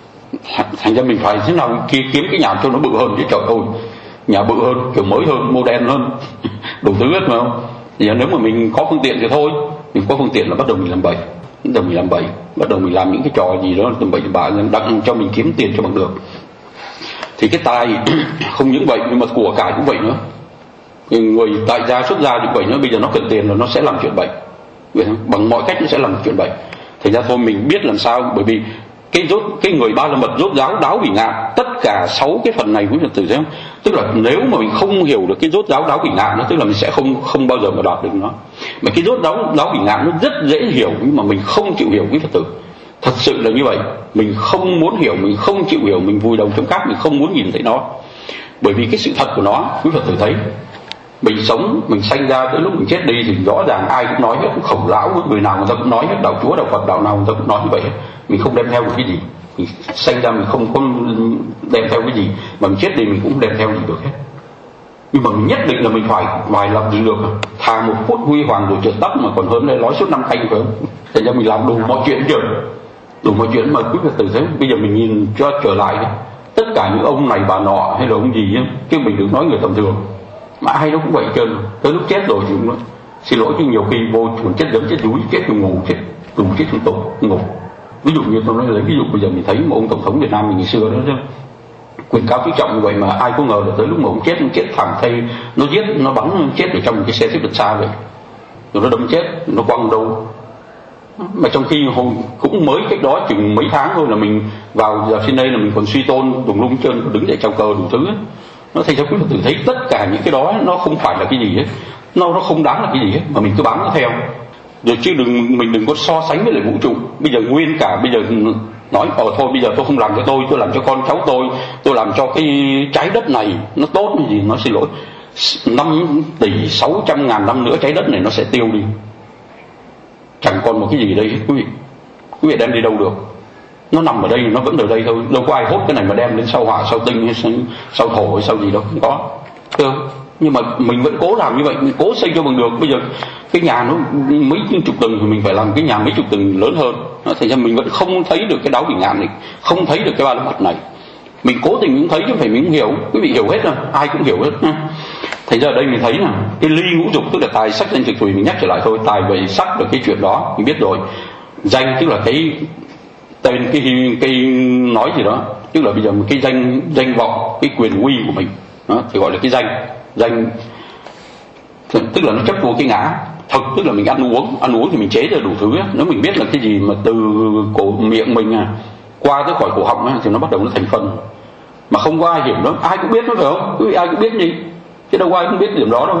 Thành ra mình phải thế nào kia kiếm cái nhà cho nó bự hơn chứ, trời ơi nhà bự hơn, kiểu mới hơn, modern hơn, đủ thứ hết mà không? Thì nếu mà mình có phương tiện thì thôi, mình có phương tiện là bắt đầu mình làm bậy, bắt đầu mình làm bậy, bắt đầu mình làm những cái trò gì đó làm bậy bạ đặng cho mình kiếm tiền cho bằng được. Thì cái tài không những vậy nhưng mà của cải cũng vậy nữa. Người tại gia xuất gia như vậy nữa, bây giờ nó cần tiền rồi nó sẽ làm chuyện bậy, bằng mọi cách nó sẽ làm chuyện bậy. Thành ra thôi mình biết làm sao, bởi vì cái rốt cái người ba la mật rốt ráo đáo bỉ ngạn, tất cả sáu cái phần này quý Phật tử thấy không? Tức là nếu mà mình không hiểu được cái rốt ráo đáo bỉ ngạn nó, tức là mình sẽ không không bao giờ mà đạt được nó. Mà cái rốt ráo đáo bỉ ngạn nó rất dễ hiểu, nhưng mà mình không chịu hiểu quý Phật tử. Thật sự là như vậy, mình không muốn hiểu, mình không chịu hiểu, mình vùi đầu trong cát, mình không muốn nhìn thấy nó. Bởi vì cái sự thật của nó, quý Phật tử thấy, mình sống, mình sanh ra tới lúc mình chết đi thì rõ ràng ai cũng nói hết, Khổng Lão người nào người ta cũng nói hết, đạo Chúa đạo Phật đạo nào người ta cũng nói như vậy hết. Mình không đem theo được cái gì, mình sanh ra mình không có đem theo cái gì, mà mình chết đi mình cũng không đem theo gì được hết. Nhưng mà mình nhất định là mình phải phải làm gì được, thà một phút huy hoàng rồi trượt tắt mà còn hơn là nói suốt năm canh, phải không? Thành ra mình làm đủ mọi chuyện chưa, đủ mọi chuyện mà quý Phật tử thấy. Bây giờ mình nhìn cho trở lại tất cả những ông này bà nọ hay là ông gì ấy, chứ mình đừng nói người tầm thường. Mà ai nó cũng vậy trơn, tới lúc chết rồi thì cũng nói xin lỗi, chứ nhiều khi vô chuồn chết giống chết đuối, chết ngủ chết tù chết trong tù ngủ. Ví dụ như tôi nói lấy ví dụ bây giờ mình thấy một ông tổng thống Việt Nam mình ngày xưa đó chứ, quyền cao quý trọng như vậy mà ai có ngờ là tới lúc mà ông chết, ông chết thẳng thay, nó giết nó bắn chết ở trong một cái xe xếp được xa vậy, rồi nó đâm chết, nó quăng đâu. Mà trong khi hồi cũng mới cách đó chừng mấy tháng thôi là mình vào giờ trên đây là mình còn suy tôn đùng lung chân, đứng dậy chào cờ đủ thứ ấy. Nó thành ra quý Phật tử thấy tất cả những cái đó nó không phải là cái gì hết, nó nó không đáng là cái gì hết, mà mình cứ bám nó theo rồi, chứ đừng mình đừng có so sánh với lại vũ trụ. Bây giờ nguyên cả bây giờ nói ờ thôi bây giờ tôi không làm cho tôi tôi làm cho con cháu tôi tôi làm cho cái trái đất này nó tốt cái gì. Nó xin lỗi, năm tỷ sáu trăm ngàn năm nữa trái đất này nó sẽ tiêu đi, chẳng còn một cái gì đây hết quý vị. Quý vị đem đi đâu được, nó nằm ở đây, nó vẫn ở đây thôi, đâu có ai hốt cái này mà đem đến sao Hỏa sao Tinh hay sao, sao Thổ hay sao gì đâu, không có. được. Nhưng mà mình vẫn cố làm như vậy, mình cố xây cho bằng được. Bây giờ cái nhà nó mấy chục tầng thì mình phải làm cái nhà mấy chục tầng lớn hơn. Thành ra mình vẫn không thấy được cái đáo Bỉ Ngạn này, không thấy được cái Ba La Mật này. Mình cố tình cũng thấy chứ phải mình cũng hiểu. Quý vị hiểu hết rồi, ai cũng hiểu hết. Thành ra ở đây mình thấy là cái ly ngũ dục tức là tài sắc danh thực thùy, mình nhắc trở lại thôi. Tài về sắc là cái chuyện đó mình biết rồi. Danh tức là cái tên, cái cái nói gì đó, tức là bây giờ cái danh danh vọng, cái quyền uy của mình đó, thì gọi là cái danh. Danh tức là nó chấp vô cái ngã. Thực tức là mình ăn uống, ăn uống thì mình chế ra đủ thứ. Nếu mình biết là cái gì mà từ cổ miệng mình à qua tới khỏi cổ họng á, thì nó bắt đầu nó thành phân. Mà không có ai hiểu đó, ai cũng biết nó phải không? Quý vị ai cũng biết gì, chứ đâu có ai cũng biết điểm đó đâu.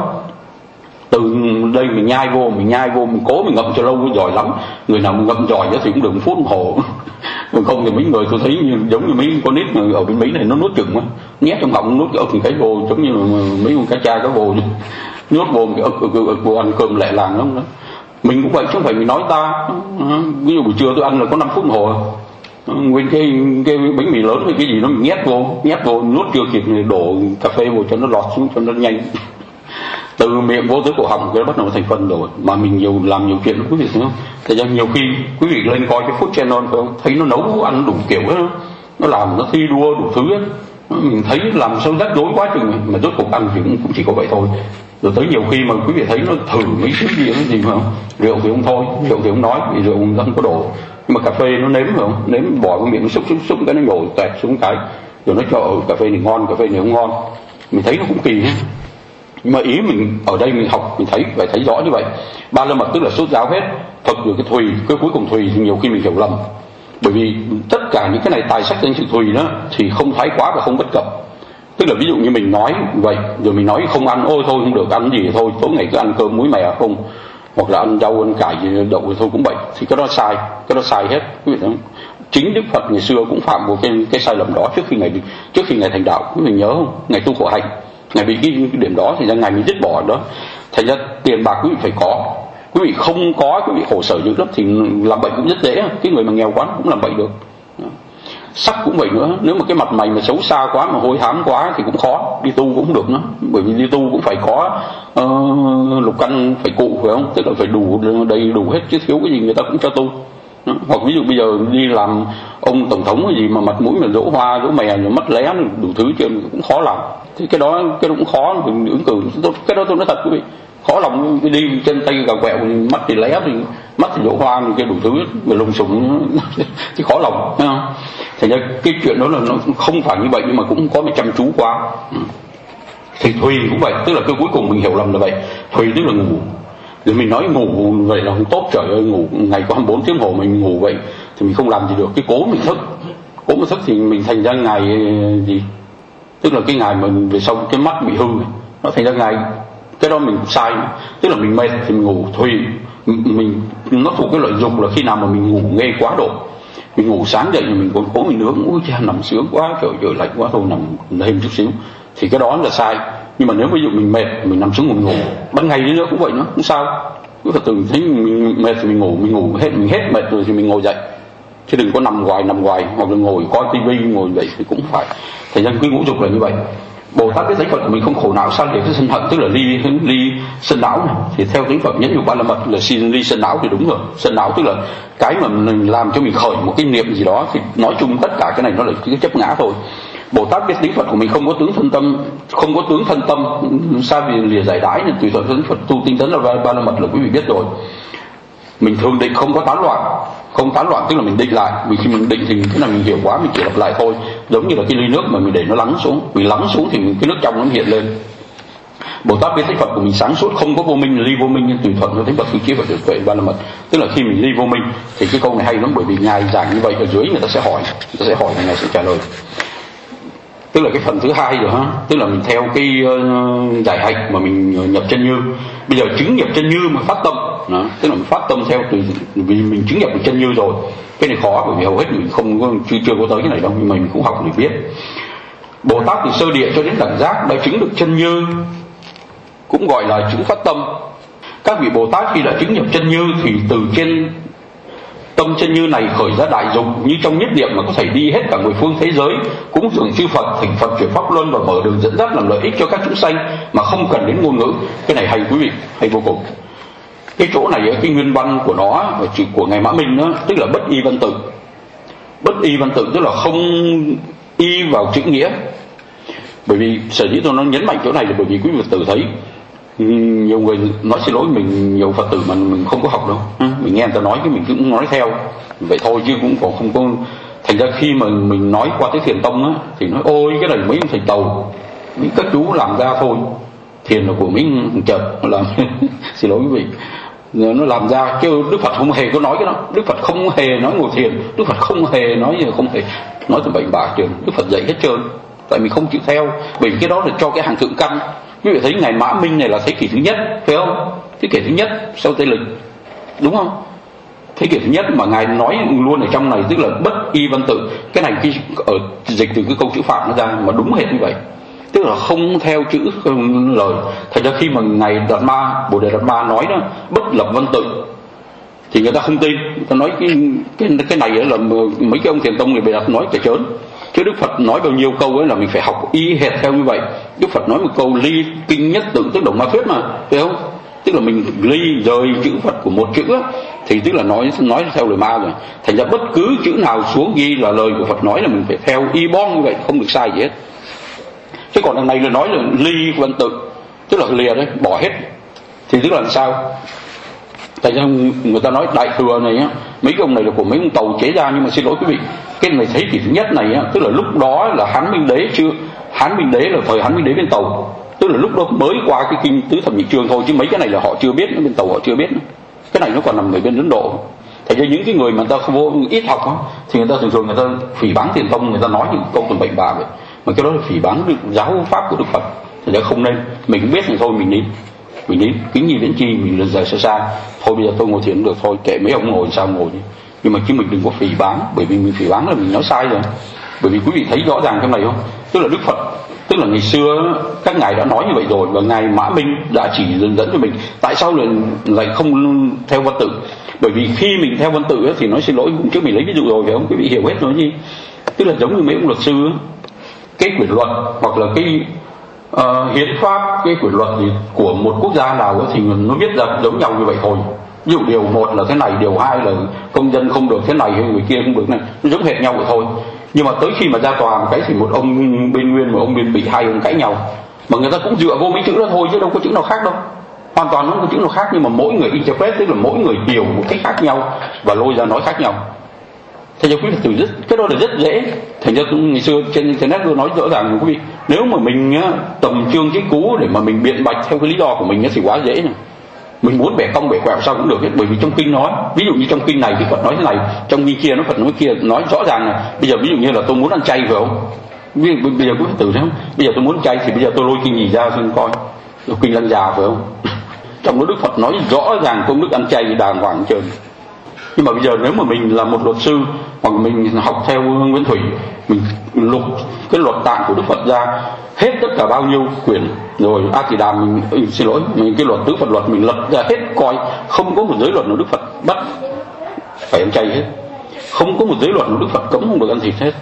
Từ đây mình nhai vô, mình nhai vô, mình cố mình ngậm cho lâu giỏi lắm. Người nào ngậm giỏi thì cũng được một phút một hồ. Còn không thì mấy người tôi thấy như, giống như mấy con nít ở bên Mỹ này nó nuốt chừng á, nhét trong họng nuốt ực cái vô, giống như mấy con cá cha cá vô, nuốt vô cái ực ực ực vô, ăn cơm lẹ làng lắm đó. Mình cũng vậy chứ không phải mình nói ta. Ví dụ buổi trưa tôi ăn là có năm phút một hồ. Nguyên cái cái bánh mì lớn hay cái gì nó mình nhét vô, nhét vô nuốt chưa kịp thì đổ cà phê vô cho nó lọt xuống cho nó nhanh. Từ miệng vô tới cổ họng cái bắt đầu thành phân rồi. Mà mình nhiều làm nhiều chuyện quý vị thấy không? Thế ra nhiều khi quý vị lên coi cái Food Channel phải không? Thấy nó nấu ăn đủ kiểu hết, nó làm nó thi đua đủ thứ hết. Mình thấy làm sao rắc rối quá chừng, mà rốt cuộc ăn thì cũng, cũng chỉ có vậy thôi. Rồi tới nhiều khi mà quý vị thấy nó thử mấy thứ gì cái gì mà không? Rượu thì không thôi, rượu thì không nói, vì rượu không có đồ. Nhưng mà cà phê nó nếm phải không? Nếm bỏ vào miệng nó xúc xúc xúc cái nó nhồi tẹt xuống cái, rồi nó cho cà phê này ngon, cà phê này không ngon. Mình thấy nó cũng kỳ hết. Nhưng mà ý mình ở đây mình học mình thấy phải thấy rõ như vậy. Ba La Mật tức là xuất giáo hết. Thực rồi cái thùy, cái cuối cùng thùy thì nhiều khi mình hiểu lầm. Bởi vì tất cả những cái này tài sắc danh thực thùy đó thì không thái quá và không bất cập. Tức là ví dụ như mình nói vậy, rồi mình nói không ăn, ôi thôi không được ăn gì thôi, tối ngày cứ ăn cơm muối mè không, hoặc là ăn rau ăn cải đậu thì thôi cũng vậy, thì cái đó sai, cái đó sai hết. Quý vị thấy không? Chính Đức Phật ngày xưa cũng phạm vào cái cái sai lầm đó trước khi ngài trước khi ngài thành đạo. Quý vị nhớ không? Ngài tu khổ hạnh, ngài bị cái, cái điểm đó thì ra ngài mới dứt bỏ đó. Thành ra tiền bạc quý vị phải có, quý vị không có quý vị khổ sở dữ lắm thì làm bệnh cũng rất dễ. Cái người mà nghèo quá cũng làm bệnh được. Sắc cũng vậy nữa, nếu mà cái mặt mày mà xấu xa quá mà hôi hám quá thì cũng khó, đi tu cũng không được nữa. Bởi vì đi tu cũng phải có uh, lục căn phải cụ phải không? Tức là phải đủ đầy đủ hết, chứ thiếu cái gì người ta cũng cho tu. Hoặc ví dụ bây giờ đi làm ông tổng thống cái gì mà mặt mũi mà rỗ hoa rỗ mè rồi mắt lé đủ thứ chuyện cũng khó làm. Thì cái đó cái đó cũng khó mình ứng cử. Cái đó tôi nói thật quý vị, khó lòng đi chân tay gào quẹo, mắt thì lé thì mắt thì rỗ hoa cái đủ thứ người lùng sùng thì khó lòng, thấy không? Thành ra cái chuyện đó là nó không phải như vậy, nhưng mà cũng có một chăm chú quá. Thì thùy cũng vậy, tức là cái cuối cùng mình hiểu lầm là vậy. Thùy tức là ngủ. Rồi mình nói ngủ vậy là không tốt, trời ơi ngủ ngày có hai mươi bốn tiếng hồ mình ngủ vậy thì mình không làm gì được. Cái cố mình thức, cố mình thức thì mình thành ra ngày gì, tức là cái ngày mình về sau cái mắt bị hư, nó thành ra ngày cái đó mình sai. Tức là mình mệt thì mình ngủ. Thùy mình nó thuộc cái loại dục là khi nào mà mình ngủ nghe quá độ, mình ngủ sáng dậy mình còn cố mình nướng, ui cha nằm sướng quá, trời trời lạnh quá thôi nằm thêm chút xíu, thì cái đó là sai. Nhưng mà nếu ví dụ mình mệt mình nằm xuống mình ngủ, ban ngày đi nữa cũng vậy, nó không sao. Cứ phải từng thấy mình mệt thì mình ngủ, mình ngủ hết mình hết mệt rồi thì mình ngồi dậy, chứ đừng có nằm hoài nằm hoài hoặc là ngồi coi tivi ngồi vậy thì cũng phải. Thành ra cái ngũ dục là như vậy. Bồ Tát cái thấy Phật của mình không khổ não sao để cái sân hận, tức là ly ly sân não này. Thì theo tiếng Phật nhấn nhục Ba La Mật là xin ly sân não thì đúng rồi. Sân não tức là cái mà mình làm cho mình khởi một cái niệm gì đó, thì nói chung tất cả cái này nó là cái chấp ngã thôi. Bồ Tát biết tính Phật của mình không có tướng thân tâm, không có tướng thân tâm, sao vì lìa giải đãi nên tùy thuận tính Phật tu tinh tấn là Ba La Mật là quý vị biết rồi. Mình thường định không có tán loạn, không tán loạn tức là mình định lại. Vì khi mình định thì cái này mình hiểu quá mình chỉ lặp lại thôi. Giống như là cái ly nước mà mình để nó lắng xuống, mình lắng xuống thì cái nước trong nó hiện lên. Bồ Tát biết thấy Phật của mình sáng suốt, không có vô minh, ly vô minh, tùy thuận nó thấy Phật kia Phật được tuệ Ba La Mật. Tức là khi mình ly vô minh thì cái câu này hay lắm, bởi vì ngài giảng như vậy ở dưới người ta sẽ hỏi, người ta sẽ hỏi ngài sẽ trả lời. Tức là cái phần thứ hai rồi ha, tức là mình theo cái uh, giải hạnh mà mình nhập chân như. Bây giờ chứng nhập chân như mà phát tâm đó, tức là mình phát tâm theo từ vì mình chứng nhập được chân như rồi. Cái này khó bởi vì hầu hết mình không có, chưa chưa có tới cái này đâu, nhưng mà mình cũng học để biết. Bồ Tát từ sơ địa cho đến đẳng giác đã chứng được chân như, cũng gọi là chứng phát tâm. Các vị Bồ Tát khi đã chứng nhập chân như thì từ trên Tâm chân như này khởi ra đại dục, như trong nhất niệm mà có thể đi hết cả mười phương thế giới, cúng dường chư Phật, thỉnh Phật chuyển pháp luân và mở đường dẫn dắt làm lợi ích cho các chúng sanh mà không cần đến ngôn ngữ. Cái này hay quý vị, hay vô cùng. Cái chỗ này cái nguyên văn của nó của ngài Mã Minh đó, tức là bất y văn tự. Bất y văn tự tức là không y vào chữ nghĩa. Bởi vì sở dĩ tôi nó nhấn mạnh chỗ này là bởi vì quý vị Phật tử thấy nhiều người nói xin lỗi mình, nhiều Phật tử mà mình không có học đâu, mình nghe người ta nói cái mình cũng nói theo vậy thôi, chứ cũng còn không có. Thành ra khi mà mình nói qua tới thiền tông á thì nói ôi cái này mấy ông thầy tàu, mấy các chú làm ra thôi, thiền là của mấy chợt làm xin lỗi quý vị, nó làm ra, chứ Đức Phật không hề có nói cái đó. Đức Phật không hề nói ngồi thiền, Đức Phật không hề nói, không hề nói từ bệnh bạ trường. Đức Phật dạy hết trơn, tại mình không chịu theo, bởi vì cái đó là cho cái hàng thượng căn. Quý vị thấy ngài Mã Minh này là thế kỷ thứ nhất, phải không? Thế kỷ thứ nhất sau Tây Lịch, đúng không? Thế kỷ thứ nhất mà ngài nói luôn ở trong này, tức là bất y văn tự. Cái này khi ở dịch từ cái câu chữ Phạm nó ra mà đúng hệt như vậy, tức là không theo chữ không lời. Thành ra khi mà ngài Đạt Ma, Bồ Đề Đạt Ma nói đó bất lập văn tự thì người ta không tin, người ta nói cái cái cái này là mấy cái ông thiền tông người bề đặt nói kẻ chớn. Chứ Đức Phật nói bao nhiêu câu ấy là mình phải học y hệt theo như vậy. Đức Phật nói một câu ly kinh nhất tự tức đồng ma thuyết mà, phải không? Tức là mình ly rời chữ Phật của một chữ á, thì tức là nói nói theo lời ma rồi. Thành ra bất cứ chữ nào xuống ghi là lời của Phật nói là mình phải theo y bon như vậy, không được sai gì hết. Chứ còn đằng này là nói là ly văn tự, tức là lìa đấy, bỏ hết, thì tức là làm sao? Tại sao người ta nói đại thừa này á, mấy cái ông này là của mấy ông tàu chế ra, nhưng mà xin lỗi quý vị, cái này thế kỷ thứ nhất này á, tức là lúc đó là Hán Minh Đế chưa, Hán Minh Đế là thời Hán Minh Đế bên tàu, tức là lúc đó mới qua cái kinh tứ thập nhị chương thôi, chứ mấy cái này là họ chưa biết, bên tàu họ chưa biết, cái này nó còn nằm ở bên Ấn Độ. Thành ra những cái người mà người ta không vô ít học á, thì người ta thường thường người ta phỉ báng thiền tông, người ta nói những câu tầm bệnh bạ vậy, mà cái đó là phỉ báng giáo pháp của Đức Phật. Thành ra không nên, mình cũng biết thì thôi mình nín, mình nín, kính nhi viễn chi, mình lần rời xa xa. Thôi bây giờ tôi ngồi thiền được thôi, kệ mấy ông ngồi sao ngồi đi, nhưng mà chứ mình đừng có phỉ báng, bởi vì mình phỉ báng là mình nói sai rồi. Bởi vì quý vị thấy rõ ràng trong này không, tức là Đức Phật, tức là ngày xưa các ngài đã nói như vậy rồi, và ngài Mã Minh đã chỉ dẫn dẫn cho mình. Tại sao lại lại không theo văn tự? Bởi vì khi mình theo văn tự ấy, thì nói xin lỗi hôm trước mình lấy ví dụ rồi, phải không? Quý vị hiểu hết rồi gì? Tức là giống như mấy ông luật sư ấy, cái quyển luật hoặc là cái uh, hiến pháp, cái quyển luật gì của một quốc gia nào ấy, thì nó viết ra giống nhau như vậy thôi. Ví dụ điều một là thế này, điều hai là công dân không được thế này, hay người kia không được này, nó giống hệt nhau vậy thôi. Nhưng mà tới khi mà ra tòa một cái thì một ông bên Nguyên và ông bên Bị, hai ông cãi nhau, mà người ta cũng dựa vô mấy chữ đó thôi, chứ đâu có chữ nào khác đâu, hoàn toàn không có chữ nào khác, nhưng mà mỗi người interpret, tức là mỗi người hiểu một cách khác nhau và lôi ra nói khác nhau. Thế cho quý vị từ rất, cái đó là rất dễ. Thành ra ngày xưa trên internet tôi nói rõ ràng quý vị, nếu mà mình á, tầm chương cái cú để mà mình biện bạch theo cái lý do của mình á, thì quá dễ nè. Mình muốn bẻ cong bẻ quẹo sao cũng được hết, bởi vì trong kinh nói, ví dụ như trong kinh này thì Phật nói thế này, trong kinh kia nó Phật nói kia, nói rõ ràng này. Bây giờ ví dụ như là tôi muốn ăn chay phải không? Bây giờ quý vị tử thế không? Bây giờ tôi muốn chay thì bây giờ tôi lôi kinh gì ra xem coi, kinh Lăng Già phải không? Trong đó Đức Phật nói rõ ràng công đức ăn chay đàng hoàng trơn. Nhưng mà bây giờ nếu mà mình là một luật sư hoặc mình học theo Nguyễn Thủy, mình lục cái luật tạng của Đức Phật ra hết tất cả bao nhiêu quyển rồi, A Kỳ Đàm mình ừ, xin lỗi, mình cái luật tứ Phật luật mình lật ra hết coi, không có một giới luật nào Đức Phật bắt phải ăn chay hết, không có một giới luật nào Đức Phật cấm không được ăn thịt hết.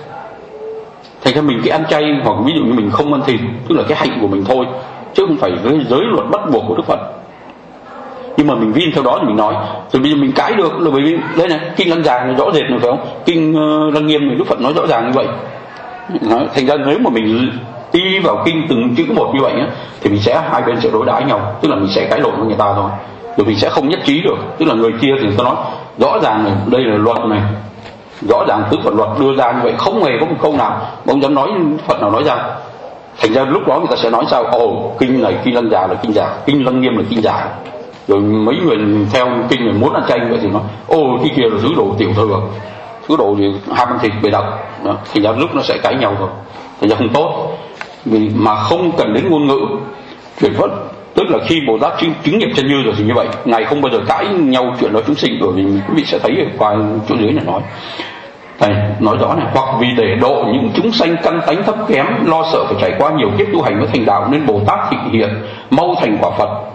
Thành ra mình cái ăn chay hoặc ví dụ như mình không ăn thịt, tức là cái hạnh của mình thôi, chứ không phải giới, giới luật bắt buộc của Đức Phật. Nhưng mà mình vin theo đó thì mình nói, rồi bây giờ mình cãi được là bởi vì đây này, kinh Lăng Già rõ rệt rồi phải không? Kinh uh, Lăng Nghiêm thì Đức Phật nói rõ ràng như vậy. Đó, thành ra nếu mà mình y vào kinh từng chữ một như vậy á, thì mình sẽ hai bên sẽ đối đãi nhau, tức là mình sẽ cãi lộn với người ta thôi, rồi mình sẽ không nhất trí được. Tức là người kia thì người ta nói rõ ràng này, đây là luật này, rõ ràng tứ Phật luật đưa ra như vậy, không hề có một câu nào mà ông dám nói Phật nào nói ra. Thành ra lúc đó người ta sẽ nói sao? Ồ, kinh này kinh Lăng Già là kinh giả, kinh Lăng Nghiêm là kinh giả. Rồi mấy người theo kinh này muốn ăn chay vậy thì nói ô cái kia là thứ đồ tiểu thừa, thứ đồ gì ham ăn thịt bề độc đó. Thì ra lúc nó sẽ cãi nhau thôi, thì ra không tốt. Vì mà không cần đến ngôn ngữ chuyển phát, tức là khi Bồ Tát chứng, chứng nghiệp chân như rồi thì như vậy, ngài không bao giờ cãi nhau chuyện đó chúng sinh, bởi vì quý vị sẽ thấy ở qua chỗ dưới này nói thầy nói rõ này, hoặc vì để độ những chúng sanh căn tánh thấp kém, lo sợ phải trải qua nhiều kiếp tu hành mới thành đạo, nên Bồ Tát thị hiện mau thành quả Phật.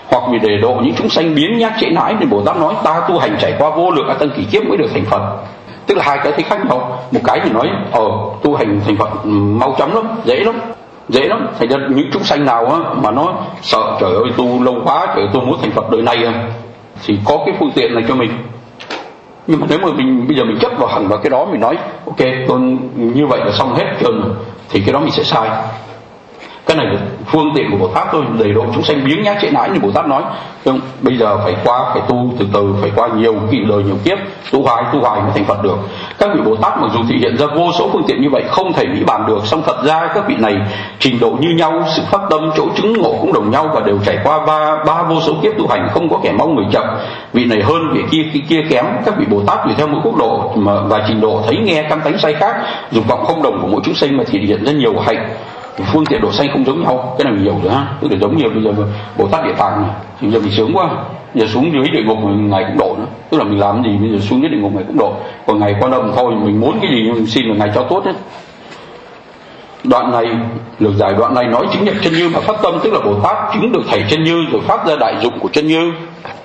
hoặc vì để độ những chúng sanh biếng nhác trễ nãi nên Bồ Tát nói ta tu hành trải qua vô lượng a tăng kỷ kiếp mới được thành Phật. Tức là hai cái thấy khác nhau. Một cái thì nói ờ tu hành thành Phật mau chóng lắm, dễ lắm, dễ lắm. Thành ra những chúng sanh nào á mà nó sợ trời ơi tu lâu quá, trời ơi tôi muốn thành Phật đời này à, thì có cái phương tiện này cho mình. Nhưng mà nếu mà mình bây giờ mình chấp vào hẳn vào cái đó, mình nói ok tôi như vậy là xong hết trơn, thì cái đó mình sẽ sai. Cái này là phương tiện của Bồ Tát thôi, để độ chúng sanh biếng nhác trễ nãi như Bồ Tát nói. Không, bây giờ phải qua, phải tu từ từ, phải qua nhiều kỳ đời nhiều kiếp, tu hoài tu hoài mới thành Phật được. Các vị Bồ Tát mặc dù thể hiện ra vô số phương tiện như vậy không thể nghĩ bàn được, song thật ra các vị này trình độ như nhau, sự phát tâm, chỗ chứng ngộ cũng đồng nhau và đều trải qua ba ba vô số kiếp tu hành, không có kẻ mau người chậm. Vị này hơn vị kia, kia kia kém. Các vị Bồ Tát tùy theo mỗi quốc độ mà và trình độ thấy nghe căn tánh sai khác, dục vọng không đồng của mỗi chúng sinh mà thể hiện ra nhiều hạnh. Phương tiện độ sanh không giống nhau, cái này mình hiểu rồi ha. Tức là giống như bây giờ Bồ Tát Địa Tạng này, thì giờ mình sướng quá, giờ xuống dưới địa ngục ngày cũng độ nữa. Tức là mình làm gì bây giờ xuống dưới địa ngục ngày cũng độ. Còn ngày Quan Âm thôi, mình muốn cái gì mình xin là ngày cho tốt hết. Đoạn này, lược giải đoạn này nói chứng nhập chân như mà phát tâm, tức là Bồ Tát chứng được thảy chân như rồi phát ra đại dụng của chân như.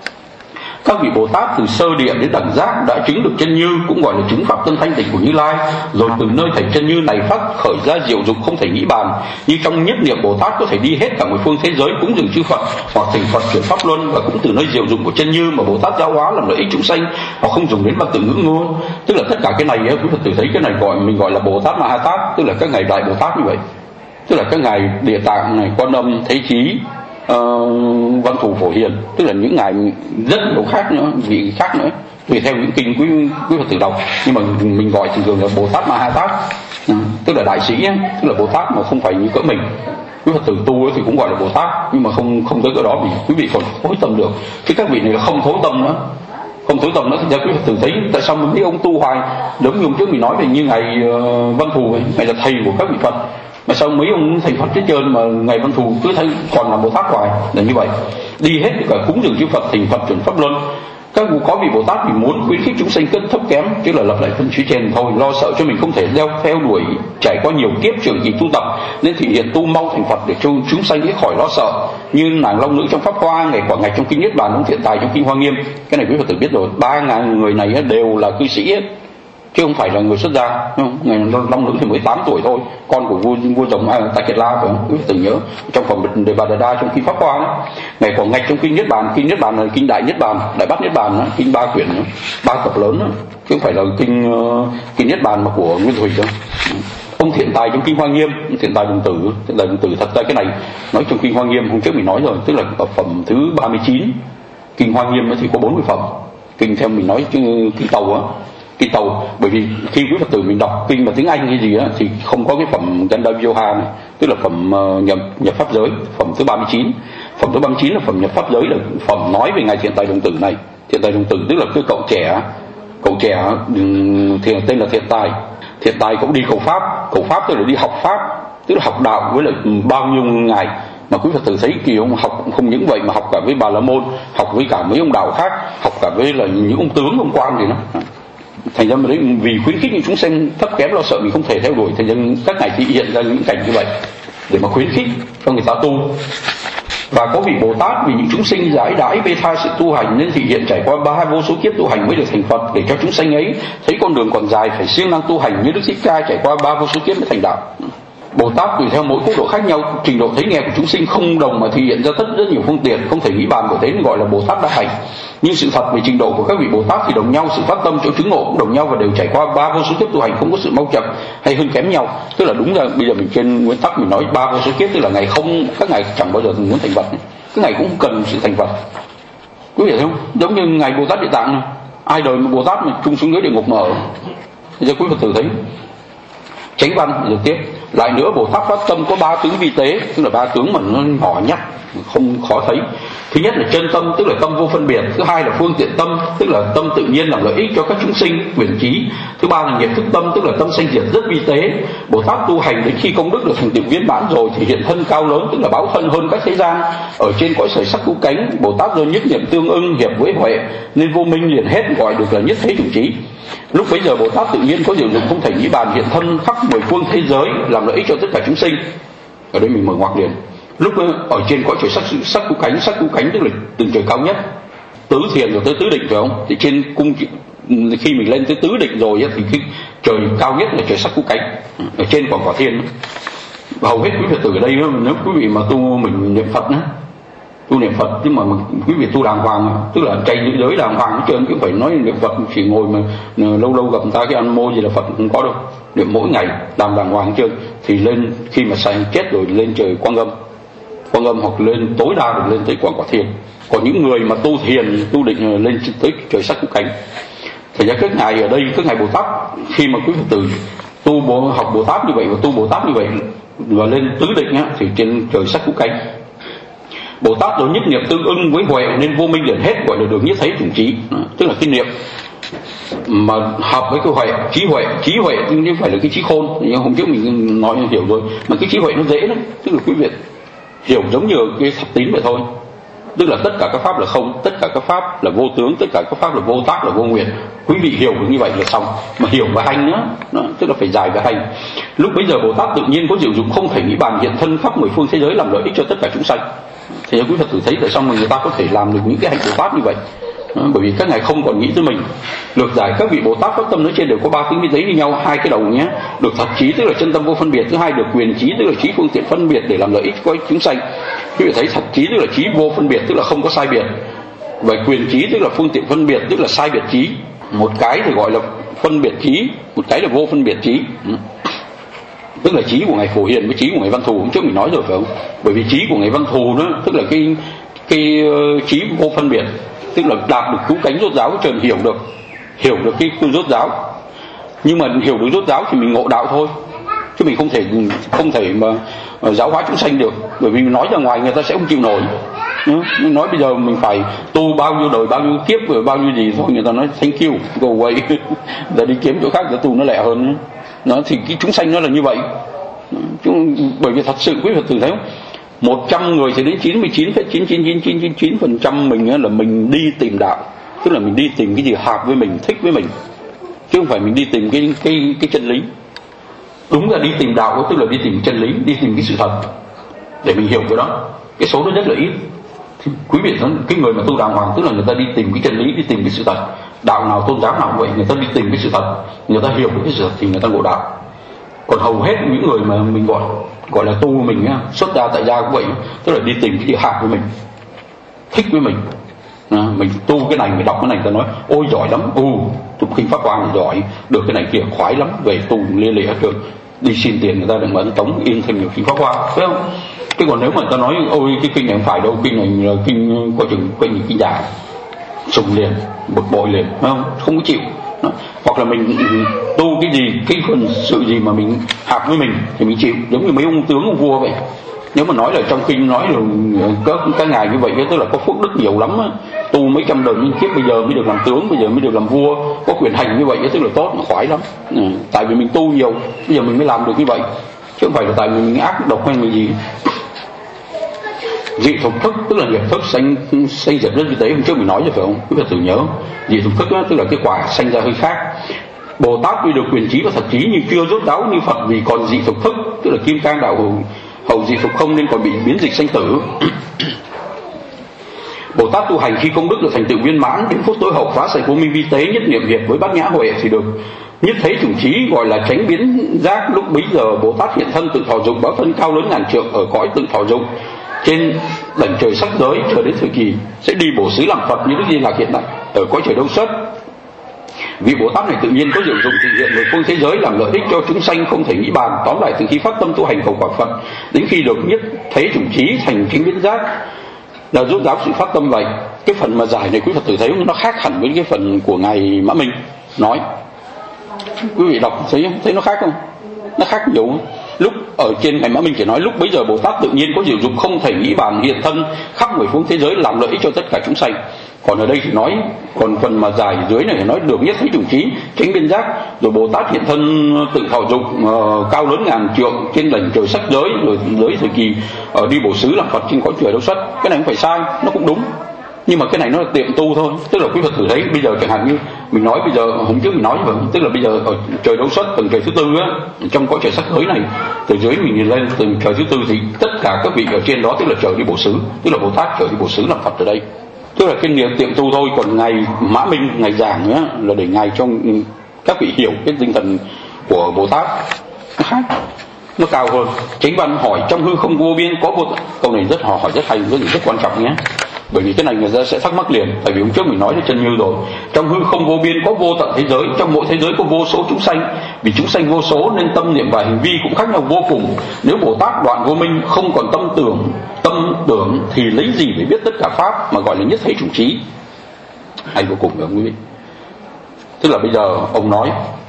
Các vị Bồ Tát từ sơ địa đến đẳng giác đã chứng được chân như, cũng gọi là chứng pháp tân thanh tịnh của Như Lai. Rồi từ nơi thảy chân như này phát khởi ra diệu dục không thể nghĩ bàn, như trong nhất niệm Bồ Tát có thể đi hết cả một phương thế giới cúng dường chư Phật, hoặc thành Phật chuyển pháp luân. Và cũng từ nơi diệu dục của chân như mà Bồ Tát giáo hóa làm lợi ích chúng sanh, họ không dùng đến văn tự ngữ ngôn. Tức là tất cả cái này quý Phật tử thấy cái này gọi mình gọi là Bồ Tát Ma Ha Tát, tức là các ngài đại Bồ Tát như vậy. Tức là các ngài Địa Tạng này, Quan Âm, Thế Chí, Uh, Văn Thù, Phổ Hiền, tức là những ngài rất nhiều khác nữa, vị khác nữa, tùy theo những kinh quý quý Phật tử đọc. Nhưng mà mình gọi thường thường là Bồ Tát Ma Ha Tát, uh, tức là đại sĩ ấy, tức là Bồ Tát mà không phải như cỡ mình. Quý Phật tử tu thì cũng gọi là Bồ Tát, nhưng mà không không tới cỡ đó vì quý vị còn thối tâm được. Chứ các vị này là không thối tâm nữa, không thối tâm nữa. Thì ra quý Phật tử thấy tại sao mấy ông tu hoài, giống như hôm trước mình nói về như ngài uh, Văn Thù ấy, ngài là thầy của các vị Phật. Mà sao mấy ông thành Phật hết trơn mà ngày Văn Thù cứ thấy còn là Bồ Tát hoài, là như vậy. Đi hết cả cúng dường chư Phật, thành Phật chuyển pháp luân. Các vị có vị Bồ Tát vì muốn khuyến khích chúng sanh cất thấp kém, chứ là lập lại thân phía trên thôi, lo sợ cho mình không thể leo theo đuổi trải qua nhiều kiếp trường kỳ tu tập, nên thể hiện tu mau thành Phật để cho chúng sanh ấy khỏi lo sợ. Như nàng Long Nữ trong Pháp Hoa, ngày quả ngày trong kinh Niết Bàn, ông Thiện Tài trong kinh Hoa Nghiêm. Cái này quý Phật tử biết rồi, ba ngàn người này đều là cư sĩ ấy, chứ không phải là người xuất gia. Ngày Long Nữ thì mới tám tuổi thôi, con của vua vua rồng à, Tại Kiệt La, phải không? Quý Phật tử nhớ trong phẩm Đề Bà Đà Đa trong kinh Pháp Hoa đó. Ngày còn ngạch trong kinh Niết Bàn, kinh Niết Bàn là kinh Đại Niết Bàn, Đại Bát Niết Bàn đó, kinh ba quyển đó, ba tập lớn đó, chứ không phải là kinh uh, kinh Niết Bàn mà của Nguyên Thủy đâu. Ông Thiện Tài trong kinh Hoa Nghiêm, Thiện Tài Đồng Tử, Thiện Tài Đồng Tử thật ra cái này nói trong kinh Hoa Nghiêm hôm trước mình nói rồi, tức là ở phẩm thứ ba mươi chín. Kinh Hoa Nghiêm thì có bốn mươi phẩm, kinh theo mình nói chứ kinh Tàu á. Kinh Tàu, bởi vì khi quý Phật tử mình đọc kinh mà tiếng Anh hay gì á thì không có cái phẩm Ganda Vyoha này, tức là phẩm uh, nhập nhập pháp giới, phẩm thứ ba mươi chín. Phẩm thứ ba mươi chín là phẩm nhập pháp giới, là phẩm nói về ngài Thiện Tài Đồng Tử này. Thiện Tài Đồng Tử tức là cái cậu trẻ, cậu trẻ thì tên là Thiện Tài. Thiện Tài cũng đi cầu pháp, cầu pháp tức là đi học pháp, tức là học đạo với lại bao nhiêu ngày. Mà quý Phật tử thấy kỳ ông học không những vậy mà học cả với Bà La Môn, học với cả mấy ông đạo khác, học cả với là những ông tướng, ông quan gì đó. Thành ra mà đấy, vì khuyến khích những chúng sanh thấp kém lo sợ mình không thể theo đuổi, thành ra các ngài thị hiện ra những cảnh như vậy để mà khuyến khích cho người ta tu. Và có vị Bồ Tát vì những chúng sinh giải đãi bê tha sự tu hành nên thị hiện trải qua ba vô số kiếp tu hành mới được thành Phật, để cho chúng sanh ấy thấy con đường còn dài phải siêng năng tu hành như Đức Thích Ca trải qua ba vô số kiếp mới thành đạo. Bồ Tát tùy theo mỗi quốc độ khác nhau, trình độ thấy nghe của chúng sinh không đồng mà thể hiện ra rất rất nhiều phương tiện, không thể nghĩ bàn, bởi thế nên gọi là Bồ Tát đa hành. Nhưng sự thật về trình độ của các vị Bồ Tát thì đồng nhau, sự phát tâm chỗ chứng ngộ cũng đồng nhau và đều trải qua ba vô số kiếp tu hành, không có sự mau chậm hay hơn kém nhau. Tức là đúng là bây giờ mình trên nguyên tắc mình nói ba vô số kiếp, tức là ngày không, các ngài chẳng bao giờ muốn thành Phật, các ngài cũng không cần sự thành Phật. Quý vị thấy không? Giống như ngài Bồ Tát Địa Tạng này, ai đời mà Bồ Tát mà chung xuống dưới địa ngục mở. Bây giờ quý Phật tử thấy chánh văn rồi tiếp lại nữa, Bồ Tát phát tâm có ba tướng vi tế, tức là ba tướng mà nó nhỏ nhặt không khó thấy. Thứ nhất là chân tâm, tức là tâm vô phân biệt. Thứ hai là phương tiện tâm, tức là tâm tự nhiên làm lợi ích cho các chúng sinh, quyền trí. Thứ ba là nghiệp thức tâm, tức là tâm sanh diệt rất vi tế. Bồ Tát tu hành đến khi công đức được thành tựu viên mãn rồi thì hiện thân cao lớn, tức là báo thân hơn các thế gian. Ở trên cõi sởi sắc cứu cánh, Bồ Tát do nhất niệm tương ưng hiệp với huệ nên vô minh liền hết, gọi được là nhất thế chủ trí. Lúc bấy giờ Bồ Tát tự nhiên có diệu dụng không thể nghĩ bàn, hiện thân khắp mười phương thế giới làm lợi ích cho tất cả chúng sinh. Ở đây mình mở ngoặc liền. Lúc ở trên cõi trời sắc sắc cú cánh, sắc cú cánh tức là tầng trời cao nhất, tứ thiền rồi tới tứ định phải không? Thì trên cung khi mình lên tới tứ định rồi thì cái trời cao nhất là trời sắc cú cánh ở trên quảng quả thiên. Và hầu hết quý Phật tử ở đây nếu quý vị mà tu mình niệm Phật nữa, tu niệm Phật nhưng mà quý vị tu đàng hoàng, tức là chay nữ giới đàng hoàng hết trơn, chứ phải nói niệm Phật chỉ ngồi mà lâu lâu gặp người ta cái ăn môi gì là Phật không có đâu. Niệm mỗi ngày làm đàng hoàng hết trơn thì lên khi mà say chết rồi lên trời Quang Âm, Quang Âm hoặc lên tối đa được lên tới quảng quả thiên. Còn những người mà tu thiền tu định lên tới trời sắc cú cánh. Thành ra các ngài ở đây, các ngài Bồ Tát khi mà quý Phật tử tu bộ, học Bồ Tát như vậy và tu Bồ Tát như vậy và lên tứ định á, thì trên trời sắc cú cánh. Bồ Tát rồi nhất niệm tương ưng với huệ nên vô minh liền hết, gọi là được nhất thấy chủng trí, tức là cái niệm mà hợp với cái huệ, trí huệ, trí huệ nhưng không phải là cái trí khôn. Nhưng hôm trước mình nói hiểu rồi, mà cái trí huệ nó dễ lắm, tức là quý vị hiểu giống như cái thập tín vậy thôi. Tức là tất cả các pháp là không, tất cả các pháp là vô tướng, tất cả các pháp là vô tác, là vô nguyện. Quý vị hiểu được như vậy là xong. Mà hiểu và hành nữa, đó, tức là phải dài và hành. Lúc bấy giờ Bồ Tát tự nhiên có diệu dụng không thể nghĩ bàn, hiện thân khắp mười phương thế giới làm lợi ích cho tất cả chúng sanh. Thì quý Phật tử thấy tại sao mà người ta có thể làm được những cái hành Bồ Tát như vậy? Đó, bởi vì các ngài không còn nghĩ tới mình. Lược giải các vị Bồ Tát phát tâm nói trên đều có ba tính bí giấy như nhau, hai cái đầu nhé. Được thật trí tức là chân tâm vô phân biệt, thứ hai được quyền trí tức là trí phương tiện phân biệt để làm lợi ích cho chúng sanh. Quý vị thấy thật trí tức là trí vô phân biệt, tức là không có sai biệt. Và quyền trí tức là phương tiện phân biệt, tức là sai biệt trí. Một cái thì gọi là phân biệt trí, một cái là vô phân biệt trí. Tức là trí của ngài Phổ Hiền với trí của ngài Văn Thù, hôm trước mình nói rồi phải không? Bởi vì trí của ngài Văn Thù đó tức là cái cái uh, trí vô phân biệt, tức là đạt được cứu cánh rốt ráo, trần hiểu được hiểu được cái rốt ráo. Nhưng mà hiểu được rốt ráo thì mình ngộ đạo thôi, chứ mình không thể không thể mà uh, giáo hóa chúng sanh được. Bởi vì nói ra ngoài người ta sẽ không chịu nổi. Nhưng nói bây giờ mình phải tu bao nhiêu đời, bao nhiêu kiếp rồi bao nhiêu gì thôi, người ta nói thank you, go away. Để đi kiếm chỗ khác để tu nó lẹ hơn. Nó thì cái chúng sanh nó là như vậy. Chúng, bởi vì thật sự quý Phật tử thấy không? một trăm người thì đến chín mươi chín phẩy chín chín chín chín chín chín phần trăm mình là mình đi tìm đạo, tức là mình đi tìm cái gì hợp với mình, thích với mình, chứ không phải mình đi tìm cái cái cái chân lý. Đúng là đi tìm đạo tức là đi tìm chân lý, đi tìm cái sự thật để mình hiểu cái đó. Cái số đó rất là ít. Thì quý vị thấy cái người mà tu đàng hoàng tức là người ta đi tìm cái chân lý, đi tìm cái sự thật. Đạo nào tôn giáo nào cũng vậy, người ta đi tìm cái sự thật, người ta hiểu được cái sự thật thì người ta ngộ đạo. Còn hầu hết những người mà mình gọi gọi là tu mình á, xuất gia tại gia cũng vậy, tức là đi tìm cái gì hợp với mình, thích với mình. À, mình tu cái này, mình đọc cái này, ta nói ôi giỏi lắm, u tụng kinh pháp hoa giỏi, được cái này kia khoái lắm, về tu lia lịa được, đi xin tiền người ta đừng ấn tống in thêm nhiều kinh pháp hoa, phải không? Chứ còn nếu mà ta nói ôi cái kinh này không phải đâu, kinh này là kinh coi chừng kinh kinh giả, sùng liền, bực bội liền, phải không? Không có chịu. Đó. Hoặc là mình tu cái gì, cái phần sự gì mà mình hợp với mình thì mình chịu, giống như mấy ông tướng ông vua vậy. Nếu mà nói là trong kinh nói là có cái ngày như vậy, tức là có phước đức nhiều lắm á, tu mấy trăm đời liên kiếp bây giờ mới được làm tướng, bây giờ mới được làm vua, có quyền hành như vậy tức là tốt, nó khoái lắm. Ừ. Tại vì mình tu nhiều, bây giờ mình mới làm được như vậy, chứ không phải là tại vì mình ác độc hay mình gì. Dị thục thức tức là nghiệp thức sanh sanh diệt rất như thế, hôm trước mình nói rồi phải không? Quý Phật tử nhớ, dị thục thức đó, tức là cái quả sanh ra hơi khác. Bồ Tát tuy được quyền trí và thật trí nhưng chưa rốt ráo như Phật, vì còn dị thục thức, tức là kim cang đạo hầu, hầu dị thục không nên còn bị biến dịch sanh tử. Bồ Tát tu hành khi công đức được thành tựu viên mãn, đến phút tối hậu phá sạch vô minh vi tế, nhất niệm Việt với bát nhã huệ thì được nhất thấy chủng trí, gọi là tránh biến giác. Lúc bấy giờ Bồ Tát hiện thân tự thọ dụng, báo thân cao lớn ngàn trượng ở cõi tự thọ dụng trên đảnh trời sắc giới, chờ đến thời kỳ sẽ đi bổ xứ làm Phật như Đức Di Lặc hiện tại ở cõi trời Đâu Xuất. Vị Bồ Tát này tự nhiên có diệu dụng thị hiện về phương thế giới làm lợi ích cho chúng sanh không thể nghĩ bàn. Tóm lại từ khi phát tâm tu hành cầu quả Phật đến khi được nhất thấy chủng trí thành chính biến giác là rốt ráo sự phát tâm vậy. Cái phần mà giải này quý Phật tử thấy nó khác hẳn với cái phần của ngài Mã Minh nói. Quý vị đọc thấy thấy nó khác không? Nó khác nhiều. Lúc ở trên ngài Mã Minh chỉ nói lúc bấy giờ Bồ Tát tự nhiên có diệu dụng không thể nghĩ bàn, hiện thân khắp mười phương thế giới làm lợi ích cho tất cả chúng sanh. Còn ở đây thì nói, còn phần mà dài dưới này thì nói được nhất thấy chủng trí tránh biên giác, rồi Bồ Tát hiện thân tự thọ dụng uh, cao lớn ngàn trượng trên đảnh trời sắc giới, rồi dưới thời kỳ uh, đi bổ xứ làm Phật trên cõi trời Đâu Xuất. Cái này không phải sai, nó cũng đúng. Nhưng mà cái này nó là tiệm tu thôi, tức là quý Phật tử thấy bây giờ chẳng hạn như mình nói bây giờ hôm trước mình nói như vậy, tức là bây giờ ở trời Đấu Xuất tầng trời thứ tư á, trong cõi trời sắc giới này, từ dưới mình nhìn lên từ trời thứ tư thì tất cả các vị ở trên đó tức là trời đi Bổ Xứ, tức là Bồ Tát trời đi Bổ Xứ làm Phật ở đây, tức là cái niệm tiệm tu thôi. Còn ngày Mã Minh, ngày giảng á, là để ngày trong các vị hiểu cái tinh thần của Bồ Tát nó khác, nó cao hơn. Chánh văn hỏi trong hư không vô biên có vô, câu này rất hỏi, hỏi rất hay, rất, rất quan trọng nhé. Bởi vì cái này người ta sẽ thắc mắc liền. Tại vì hôm trước mình nói đến chân như rồi, trong hư không vô biên có vô tận thế giới, trong mỗi thế giới có vô số chúng sanh. Vì chúng sanh vô số nên tâm niệm và hành vi cũng khác nhau vô cùng. Nếu Bồ Tát đoạn vô minh, không còn tâm tưởng tâm tưởng thì lấy gì để biết tất cả pháp mà gọi là nhất thế chủng trí? Hay vô cùng phải không quý vị? Tức là bây giờ ông nói,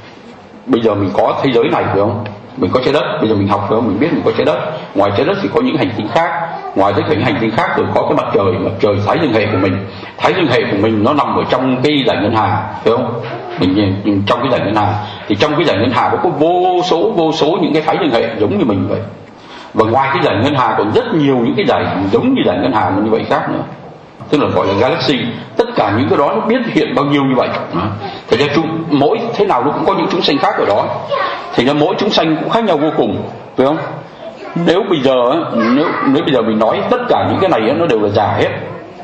bây giờ mình có thế giới này phải không? Mình có trái đất, bây giờ mình học phải không? Mình biết mình có trái đất. Ngoài trái đất thì có những hành tinh khác, ngoài tất cả những hành tinh khác rồi có cái mặt trời, mặt trời thái dương hệ của mình. Thái dương hệ của mình nó nằm ở trong cái dải ngân hà, phải không? Mình nhìn trong cái dải ngân hà, thì trong cái dải ngân hà có vô số vô số những cái thái dương hệ giống như mình vậy. Và ngoài cái dải ngân hà còn rất nhiều những cái dải giống như dải ngân hà như vậy khác nữa, tức là gọi là galaxy. Tất cả những cái đó nó biết hiện bao nhiêu như vậy. Thật ra chúng mỗi thế nào nó cũng có những chúng sanh khác ở đó, thì nó mỗi chúng sanh cũng khác nhau vô cùng, phải không? Nếu bây giờ nếu nếu bây giờ mình nói tất cả những cái này nó đều là giả hết,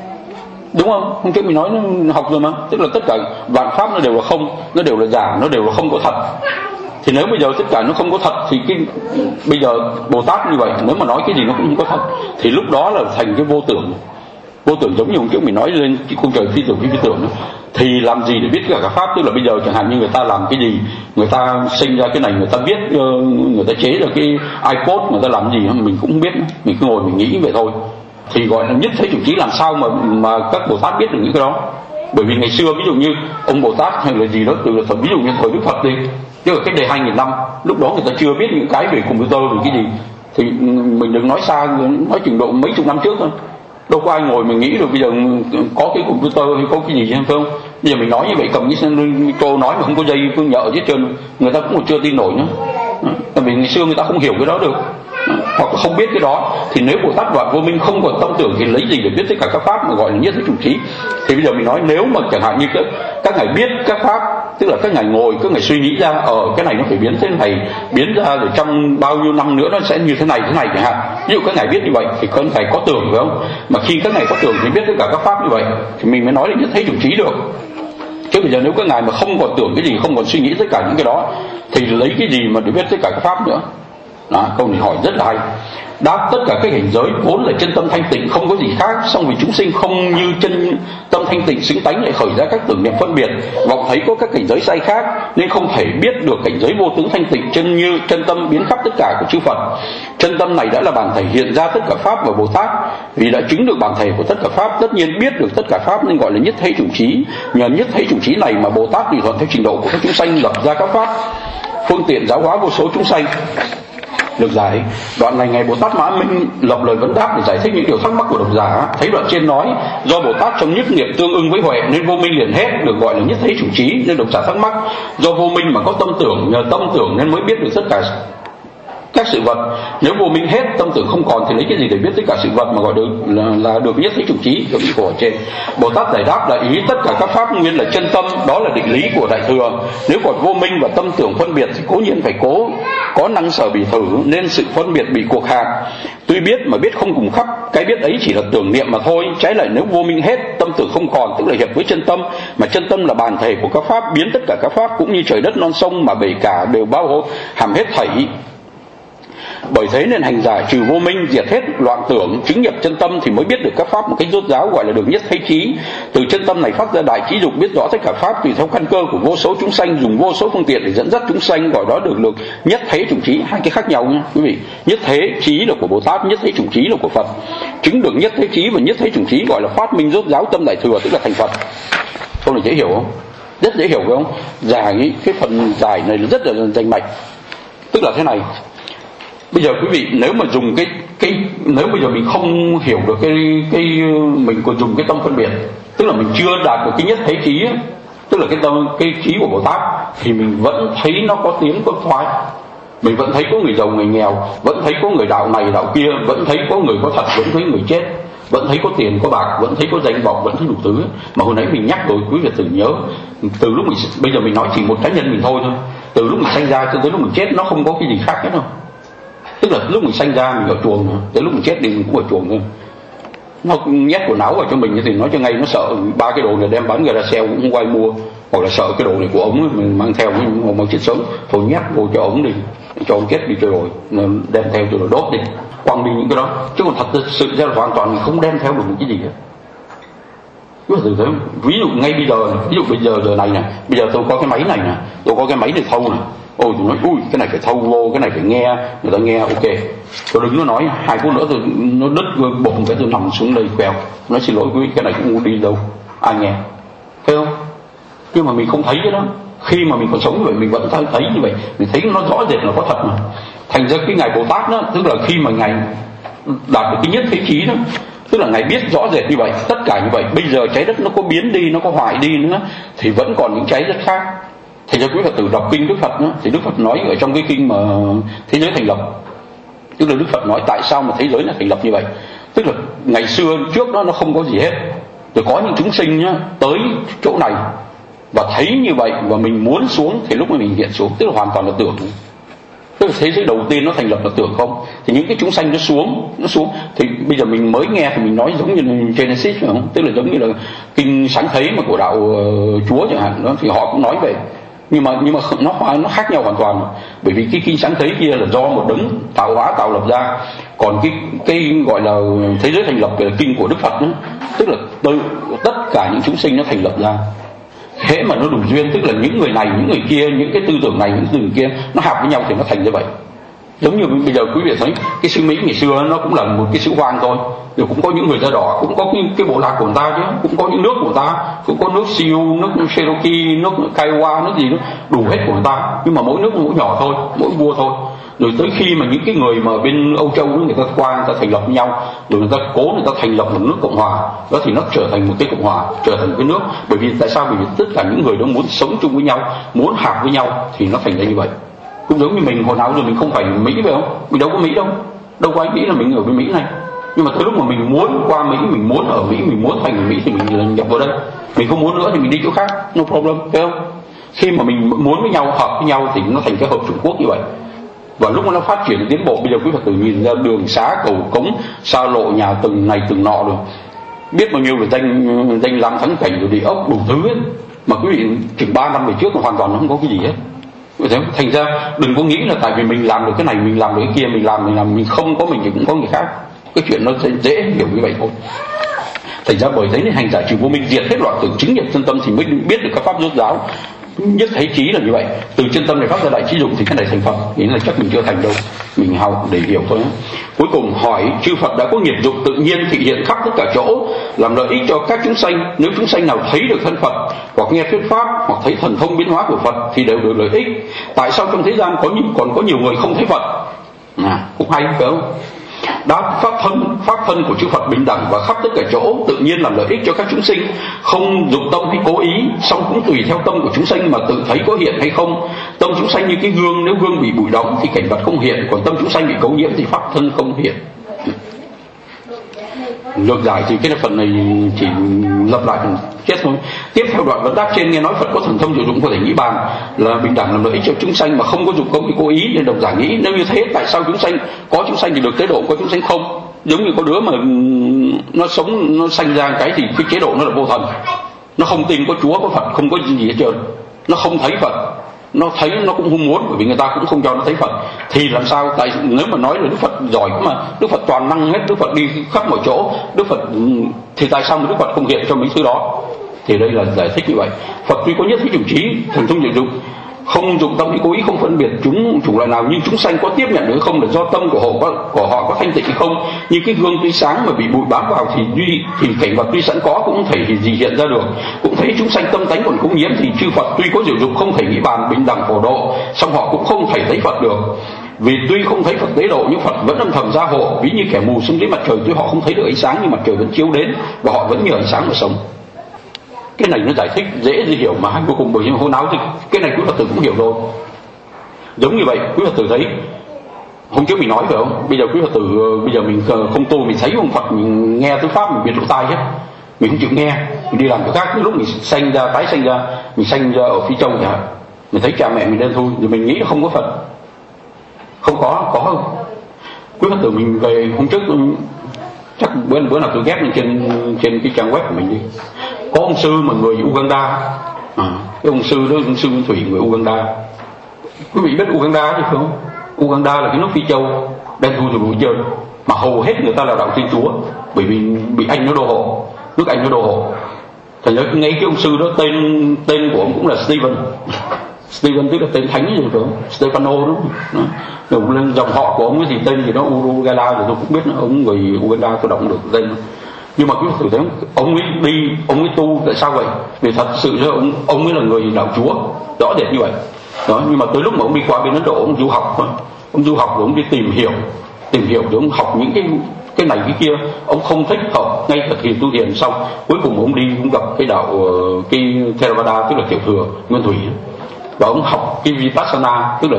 đúng không? Hôm trước mình nói nó học rồi mà, tức là tất cả vạn pháp nó đều là không, nó đều là giả, nó đều là không có thật. Thì nếu bây giờ tất cả nó không có thật thì cái bây giờ Bồ Tát như vậy, nếu mà nói cái gì nó cũng không có thật thì lúc đó là thành cái vô tưởng. Vô tưởng giống như hôm trước mình nói lên cái khung trời phi tưởng phi tưởng đó. Thì làm gì để biết cả các pháp? Tức là bây giờ chẳng hạn như người ta làm cái gì, người ta sinh ra cái này, người ta biết, người ta chế ra cái iPod, người ta làm gì mình cũng không biết, mình cứ ngồi mình nghĩ vậy thôi. Thì gọi là nhất thế chủng trí. Làm sao mà mà các Bồ Tát biết được những cái đó? Bởi vì ngày xưa ví dụ như ông Bồ Tát hay là gì đó, từ ví dụ như thời Đức Phật đi, chứ là cách đây hai nghìn năm, lúc đó người ta chưa biết những cái về computer về cái gì, thì mình đừng nói xa, nói chừng độ mấy chục năm trước thôi. Đâu có ai ngồi mình nghĩ được bây giờ có cái computer hay có cái gì hay không? Bây giờ mình nói như vậy, cầm cái micro nói mà không có dây cứ nhợ hết trơn, người ta cũng còn chưa tin nổi nữa. Tại vì ngày xưa người ta không hiểu cái đó được, hoặc không biết cái đó. Thì nếu Bồ Tát đoạn vô minh không còn tâm tưởng thì lấy gì để biết tất cả các pháp mà gọi là nhất thế chủng trí? Thì bây giờ mình nói nếu mà chẳng hạn như các, các ngài biết các pháp, tức là các ngài ngồi, các ngài suy nghĩ ra ở ờ, cái này nó phải biến thế này, biến ra rồi trong bao nhiêu năm nữa nó sẽ như thế này thế này chẳng hạn. Ví dụ các ngài biết như vậy thì các ngài có tưởng, phải không? Mà khi các ngài có tưởng thì biết tất cả các pháp như vậy thì mình mới nói là nhất thế chủng trí được. Chứ bây giờ nếu các ngài mà không còn tưởng cái gì, không còn suy nghĩ tất cả những cái đó thì lấy cái gì mà để biết tất cả các pháp nữa? Đó, câu này hỏi rất là hay. Đáp tất cả các cảnh giới vốn là chân tâm thanh tịnh, không có gì khác, song vì chúng sinh không như chân tâm thanh tịnh xứng tánh lại khởi ra các tưởng niệm phân biệt, vọng thấy có các cảnh giới sai khác nên không thể biết được cảnh giới vô tướng thanh tịnh chân như chân tâm biến khắp tất cả của chư Phật. Chân tâm này đã là bản thể hiện ra tất cả pháp và Bồ Tát, vì đã chứng được bản thể của tất cả pháp, tất nhiên biết được tất cả pháp nên gọi là nhất thế chủng trí. Nhờ nhất thế chủng trí này mà Bồ Tát tùy thuận theo trình độ của các chúng sanh lập ra các pháp, phương tiện giáo hóa vô số chúng sanh được giải. Đoạn này ngài Bồ Tát Mã Minh lập lời vấn đáp để giải thích những điều thắc mắc của độc giả. Thấy đoạn trên nói do Bồ Tát trong nhất niệm tương ưng với huệ nên vô minh liền hết, được gọi là nhất thế chủng trí. Nên độc giả thắc mắc do vô minh mà có tâm tưởng, nhờ tâm tưởng nên mới biết được tất cả các sự vật. Nếu vô minh hết, tâm tưởng không còn thì lấy cái gì để biết tất cả sự vật mà gọi được là, là được nhất thế chủng trí? Được ý của trên. Bồ Tát giải đáp là ý tất cả các pháp nguyên là chân tâm, đó là định lý của đại thừa. Nếu còn vô minh và tâm tưởng phân biệt thì cố nhiên phải cố có năng sở bỉ thử, nên sự phân biệt bị cuộc hạn. Tuy biết mà biết không cùng khắp, cái biết ấy chỉ là tưởng niệm mà thôi. Trái lại nếu vô minh hết, tâm tưởng không còn, tức là hiệp với chân tâm, mà chân tâm là bản thể của các pháp, biến tất cả các pháp cũng như trời đất non sông mà bể cả đều bao hàm hàm hết thảy. Bởi thế nên hành giả trừ vô minh, diệt hết loạn tưởng, chứng nhập chân tâm thì mới biết được các pháp một cách rốt ráo, gọi là được nhất thế trí. Từ chân tâm này phát ra đại trí dục, biết rõ tất cả pháp tùy theo căn cơ của vô số chúng sanh, dùng vô số phương tiện để dẫn dắt chúng sanh, gọi đó được được nhất thế chủng trí. Hai cái khác nhau nha quý vị. Nhất thế trí là của Bồ Tát, nhất thế chủng trí là của Phật. Chứng được nhất thế trí và nhất thế chủng trí gọi là phát minh rốt ráo tâm đại thừa, tức là thành Phật. Câu này dễ hiểu không? Rất dễ hiểu phải không? Giải cái phần giải này rất là danh mạch. Tức là thế này. Bây giờ quý vị nếu mà dùng cái cái nếu bây giờ mình không hiểu được cái cái mình còn dùng cái tâm phân biệt, tức là mình chưa đạt được cái nhất thế trí, tức là cái tâm cái trí của Bồ Tát, thì mình vẫn thấy nó có tiến có thoái, mình vẫn thấy có người giàu người nghèo, vẫn thấy có người đạo này đạo kia, vẫn thấy có người có thật, vẫn thấy người chết. vẫn thấy có tiền có bạc, vẫn thấy có danh vọng, vẫn thấy đủ thứ. Mà hồi nãy mình nhắc rồi, quý vị tự nhớ, từ lúc mình bây giờ mình nói chỉ một cá nhân mình thôi thôi, từ lúc mình sanh ra cho tới lúc mình chết nó không có cái gì khác hết đâu. Tức là lúc mình sanh ra mình ở chuồng, tới lúc mình chết đi mình cũng ở chuồng thôi. Nó nhét quần áo vào cho mình thì nói cho ngay nó sợ ba cái đồ này đem bán ra sale cũng không ai mua, hoặc là sợ cái đồ này của ông ấy, mình mang theo mình mà chết sớm thôi nhét vô cho ông đi, cho ông chết đi cho rồi, đem theo cho rồi đốt đi, quăng đi những cái đó. Chứ còn thật sự ra là hoàn toàn không đem theo được một cái gì hết. Từ thế, ví dụ ngay bây giờ, ví dụ bây giờ giờ này nè, bây giờ tôi có cái máy này nè, tôi có cái máy để thâu nè, ôi tôi nói ui cái này phải thâu vô, cái này phải nghe, người ta nghe ok, tôi đứng nó nói hai phút nữa tôi nó đứt bụng cái tôi nằm xuống đây quẹo, nói xin lỗi quý vị cái này cũng không đi đâu, ai nghe, thấy không? Nhưng mà mình không thấy cái đó, khi mà mình còn sống như vậy mình vẫn thấy như vậy, mình thấy nó rõ rệt là có thật mà. Thành ra cái ngài Bồ Tát đó, tức là khi mà ngài đạt được cái nhất thế chí đó, tức là ngài biết rõ rệt như vậy, tất cả như vậy, bây giờ trái đất nó có biến đi, nó có hoại đi nữa thì vẫn còn những trái đất khác. Thành ra quý Phật tử đọc kinh Đức Phật nữa, thì Đức Phật nói ở trong cái kinh mà thế giới thành lập, tức là Đức Phật nói tại sao mà thế giới là thành lập như vậy. Tức là ngày xưa trước đó nó không có gì hết, rồi có những chúng sinh nhá, tới chỗ này và thấy như vậy và mình muốn xuống thì lúc mà mình hiện xuống, tức là hoàn toàn là tưởng. Tức là thế giới đầu tiên nó thành lập là tưởng không, thì những cái chúng sanh nó xuống, nó xuống thì bây giờ mình mới nghe thì mình nói giống như là Genesis phải không? Tức là giống như là kinh sáng thế mà của đạo uh, Chúa chẳng hạn đó, thì họ cũng nói về, nhưng mà nhưng mà nó nó khác nhau hoàn toàn, bởi vì cái kinh sáng thế kia là do một đấng tạo hóa tạo lập ra, còn cái cái gọi là thế giới thành lập là kinh của Đức Phật nữa, tức là từ tất cả những chúng sinh nó thành lập ra. Thế mà nó đủ duyên, tức là những người này, những người kia, những cái tư tưởng này, những tư tưởng kia nó hợp với nhau thì nó thành như vậy. Giống như bây giờ quý vị thấy cái xứ Mỹ ngày xưa nó cũng là một cái xứ hoang thôi, rồi cũng có những người da đỏ, cũng có cái, cái bộ lạc của người ta chứ, cũng có những nước của người ta, cũng có nước Sioux, nước Cherokee, nước Kiowa, nước gì đó, đủ hết của người ta, nhưng mà mỗi nước mỗi nhỏ thôi, mỗi vua thôi. Rồi tới khi mà những cái người mà bên Âu Châu người ta qua, người ta thành lập nhau, rồi người ta cố người ta thành lập một nước cộng hòa, đó thì nó trở thành một cái cộng hòa, trở thành một cái nước. Bởi vì tại sao? Bởi vì tất cả những người đó muốn sống chung với nhau, muốn hợp với nhau thì nó thành ra như vậy. Cũng giống như mình hồi nào rồi mình không phải Mỹ phải không? Mình đâu có Mỹ đâu, đâu có ai nghĩ là mình ở bên Mỹ này. Nhưng mà tới lúc mà mình muốn qua Mỹ, mình muốn ở Mỹ, mình muốn thành người Mỹ thì mình nhập vào đây. Mình không muốn nữa thì mình đi chỗ khác, no problem, phải không? Khi mà mình muốn với nhau, hợp với nhau thì nó thành cái hợp Trung Quốc như vậy. Và lúc mà nó phát triển tiến bộ, bây giờ quý Phật tử nhìn ra đường xá cầu cống, xa lộ, nhà từng này từng nọ rồi, biết bao nhiêu là danh danh lam thắng cảnh rồi địa ốc đủ thứ ấy. Mà quý vị chừng ba năm về trước là hoàn toàn nó không có cái gì hết. Thành ra đừng có nghĩ là tại vì mình làm được cái này, mình làm được cái kia, mình làm mình làm mình không có mình thì cũng có người khác. Cái chuyện nó dễ hiểu như vậy thôi. Thành ra bởi thế nên hành giả trừ vô minh, diệt hết loạn tưởng, chứng nhập chân tâm thì mới biết được các pháp rốt ráo. Nhất thấy trí là như vậy, từ chân tâm này phát ra đại trí dụng thì cái này thành Phật, nghĩ là chắc mình chưa thành đâu, mình học để hiểu thôi. Cuối cùng hỏi chư Phật đã có nghiệp dụng tự nhiên thị hiện khắp tất cả chỗ, làm lợi ích cho các chúng sanh. Nếu chúng sanh nào thấy được thân Phật, hoặc nghe thuyết pháp, hoặc thấy thần thông biến hóa của Phật thì đều được lợi ích. Tại sao trong thế gian có nhiều, còn có nhiều người không thấy Phật? À, cũng hay phải không? Đáp pháp thân, pháp thân của chư Phật bình đẳng và khắp tất cả chỗ, tự nhiên làm lợi ích cho các chúng sinh, không dụng tâm hay cố ý, song cũng tùy theo tâm của chúng sanh mà tự thấy có hiện hay không. Tâm chúng sanh như cái gương, nếu gương bị bụi đóng thì cảnh vật không hiện, còn tâm chúng sanh bị cấu nhiễm thì pháp thân không hiện. Lược giải thì cái phần này chỉ lặp lại chết thôi. Tiếp theo đoạn vấn đáp trên nghe nói Phật có thần thông sử dụng có thể nghĩ bàn là bình đẳng làm lợi ích cho chúng sanh mà không có dụng công thì cố ý, nên độc giả nghĩ nếu như thế tại sao chúng sanh có chúng sanh thì được chế độ, có chúng sanh không? Giống như có đứa mà nó sống nó sanh ra cái thì cái chế độ nó là vô thần, nó không tin có Chúa có Phật, không có gì hết trơn, nó không thấy Phật, nó thấy nó cũng không muốn, bởi vì người ta cũng không cho nó thấy Phật. Thì làm sao? Tại nếu mà nói là Đức Phật giỏi mà, Đức Phật toàn năng hết, Đức Phật đi khắp mọi chỗ, Đức Phật thì tại sao mà Đức Phật không hiện cho mấy thứ đó? Thì đây là giải thích như vậy. Phật tuy có nhất thiết chủng trí, thần thông diệu dụng, không dụng tâm hay cố ý, không phân biệt chúng chủng loại nào, nhưng chúng sanh có tiếp nhận được không là do tâm của họ có, của họ có thanh tịnh hay không. Như cái gương tuy sáng mà bị bụi bám vào thì duy thì cảnh vật tuy sẵn có cũng không thể gì hiện ra được. Cũng thấy chúng sanh tâm tánh còn không nhiễm thì chư Phật tuy có diệu dụng không thể nghĩ bàn bình đẳng phổ độ, song họ cũng không thể thấy Phật được. Vì tuy không thấy Phật tế độ nhưng Phật vẫn âm thầm gia hộ, ví như kẻ mù xuống dưới mặt trời, tuy họ không thấy được ánh sáng nhưng mặt trời vẫn chiếu đến và họ vẫn nhờ ánh sáng mà sống. Cái này nó giải thích dễ gì hiểu mà hai cuối cùng, bởi vì hồi nào thì cái này quý Phật tử cũng hiểu rồi. Giống như vậy quý Phật tử thấy Hôm trước mình nói phải không, bây giờ quý Phật tử bây giờ mình không tu, mình thấy ông Phật, mình nghe tiếng pháp mình biệt lỗ tai hết, mình không chịu nghe, mình đi làm cái khác. Lúc mình sanh ra, tái sanh ra, mình sanh ra ở Phi Châu chẳng hạn, mình thấy cha mẹ mình đen thui, thì mình nghĩ không có Phật. Không có, có không? Quý Phật tử mình về hôm trước, chắc bữa bữa nào tôi ghép lên trên trên cái trang web của mình đi. Có ông sư mà người Uganda, à, cái ông sư đó, ông sư Nguyên Thủy người Uganda. Quý vị biết Uganda chứ không? Uganda là cái nước Phi Châu đen thui từ bụi trơn, mà hầu hết người ta là đạo Thiên Chúa, bởi vì bị Anh nó đô hộ, nước Anh nó đô hộ. Thành ra ngay cái ông sư đó tên tên của ông cũng là Stephen. Stephen tức là tên thánh gì phải không? Stefano đúng không? Đó. Lên dòng họ của ông ấy thì tên gì đó Urugala thì tôi cũng biết, ông người Uganda tôi đọc được tên. Nhưng mà cái thử thấy ông ấy đi, ông ấy tu tại sao vậy? Vì thật sự là ông ông ấy là người đạo Chúa rõ rệt như vậy. Đó, nhưng mà tới lúc mà ông đi qua bên Ấn Độ, ông du học, ông du học rồi ông đi tìm hiểu, tìm hiểu rồi ông học những cái cái này cái kia, ông không thích hợp ngay cả thiền tu thiền xong, cuối cùng ông đi cũng gặp cái đạo cái Theravada tức là tiểu thừa Nguyên Thủy, và ông học cái Vipassana tức là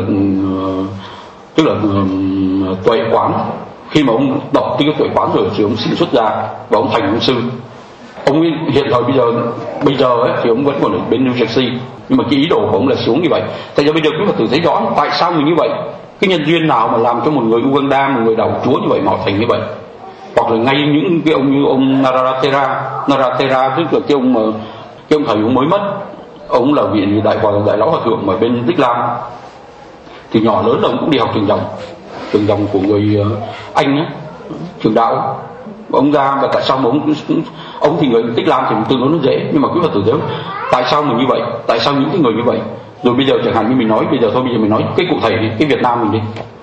tức là uh, tuệ quán. Khi mà ông đọc cái tuệ quán rồi thì ông xin xuất ra và ông thành ông sư. Ông ấy, hiện thời bây giờ bây giờ ấy, thì ông vẫn còn ở bên New Jersey, nhưng mà cái ý đồ của ông là xuống như vậy. Thành ra bây giờ quý Phật tử thấy rõ tại sao mình như vậy, cái nhân duyên nào mà làm cho một người Uganda, một người đạo Chúa như vậy mà họ thành như vậy. Hoặc là ngay những cái ông như ông Narathera, Narathera tức là cái ông mà cái ông thầy ông mới mất, ông là vị đại hòa đại lão hòa thượng ở bên Tích Lam, thì nhỏ lớn là ông cũng đi học trường dòng, trường dòng của người Anh á, trường đạo. Ông ra và tại sao mà ông ông thì người Tích Lam thì tương đối nó dễ, nhưng mà quý Phật tử thấy tại sao mình như vậy, tại sao những cái người như vậy. Rồi bây giờ chẳng hạn như mình nói bây giờ thôi, bây giờ mình nói cái cụ thể đi, cái Việt Nam mình đi,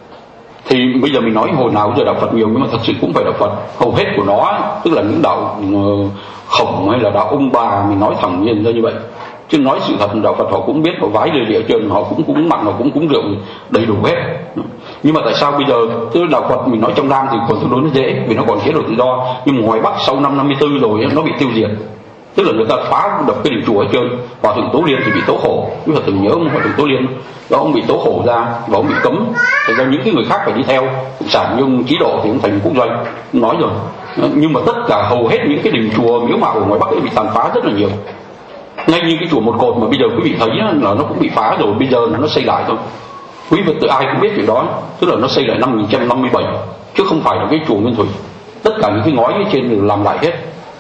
thì bây giờ mình nói hồi nào giờ đạo Phật nhiều, nhưng mà thật sự cũng phải đạo Phật hầu hết của nó, tức là những đạo Khổng hay là đạo ông bà, mình nói thẳng nhiên ra như vậy. Chứ nói sự thật, đạo Phật họ cũng biết, họ vái lời địa trơn, họ cũng cũng mặn, họ cũng cúng rượu đầy đủ hết. Nhưng mà tại sao bây giờ tức đạo Phật mình nói trong Nam thì còn tương đối nó dễ, vì nó còn chế độ tự do, nhưng mà ngoài Bắc sau năm năm mươi tư rồi nó bị tiêu diệt, tức là người ta phá đập cái đình chùa hết trơn. Hòa thượng Tố Liên thì bị tố khổ, quý Phật tử nhớ ông Hòa thượng Tố Liên đó, ông bị tố khổ ra và ông bị cấm. Thành ra những cái người khác phải đi theo cộng sản, như ông Chí Độ thì ông thành quốc doanh nói rồi. Nhưng mà tất cả hầu hết những cái đình chùa miếu mạo ở ngoài Bắc ấy bị tàn phá rất là nhiều. Ngay như cái chùa Một Cột mà bây giờ quý vị thấy là nó cũng bị phá rồi, bây giờ là nó xây lại thôi. Quý Phật tử ai cũng biết chuyện đó, tức là nó xây lại năm một nghìn chín trăm năm mươi bảy, chứ không phải là cái chùa Nguyên Thủy. Tất cả những cái ngói ở trên đều làm lại hết,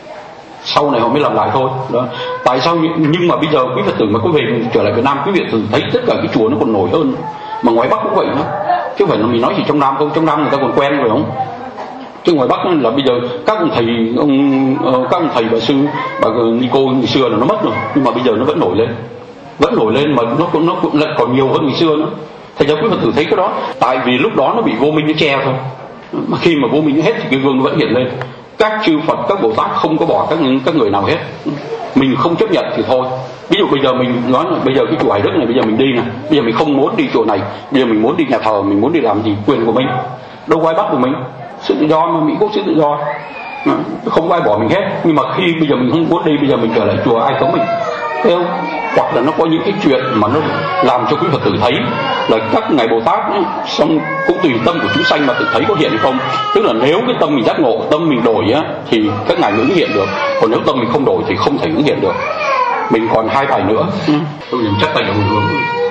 sau này họ mới làm lại thôi. Đó. Tại sao? Nhưng mà bây giờ quý Phật tử mà có về trở lại Việt Nam, quý Phật tử thấy tất cả cái chùa nó còn nổi hơn, mà ngoài Bắc cũng vậy nữa. Chứ không phải là mình nói chỉ trong Nam không, trong Nam người ta còn quen rồi không? Chứ ngoài Bắc là bây giờ các ông thầy ông các ông thầy bà sư bà Nico ngày xưa là nó mất rồi, nhưng mà bây giờ nó vẫn nổi lên, vẫn nổi lên mà nó cũng nó cũng lại còn nhiều hơn ngày xưa nữa. Thành ra quý Phật tử thấy cái đó, tại vì lúc đó nó bị vô minh nó che thôi, mà khi mà vô minh nó hết thì cái gương nó vẫn hiện lên. Các chư Phật, các Bồ Tát không có bỏ các các người nào hết, mình không chấp nhận thì thôi. Ví dụ bây giờ mình nói là bây giờ cái chùa Hải Đức này bây giờ mình đi này, bây giờ mình không muốn đi chùa này, bây giờ mình muốn đi nhà thờ, mình muốn đi làm gì quyền của mình, đâu có ai bắt được mình. Sự tự do mà, Mỹ Quốc sự tự do, không có ai bỏ mình hết. Nhưng mà khi bây giờ mình không muốn đi, bây giờ mình trở lại chùa ai cấm mình, thấy không? Hoặc là nó có những cái chuyện mà nó làm cho quý Phật tử thấy là các ngài Bồ Tát ấy, xong cũng tùy tâm của chúng sanh mà tự thấy có hiện hay không. Tức là nếu cái tâm mình giác ngộ, tâm mình đổi á, thì các ngài mới ứng hiện được, còn nếu tâm mình không đổi thì không thể ứng hiện được. Mình còn hai bài nữa, tôi nhìn chắc tay đồng hướng.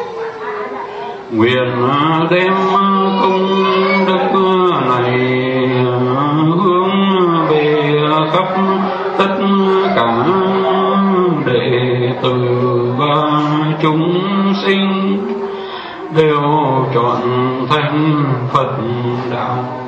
Nguyện đem công đức này hướng về khắp tất cả đệ tử và chúng sinh đều chọn thành Phật đạo.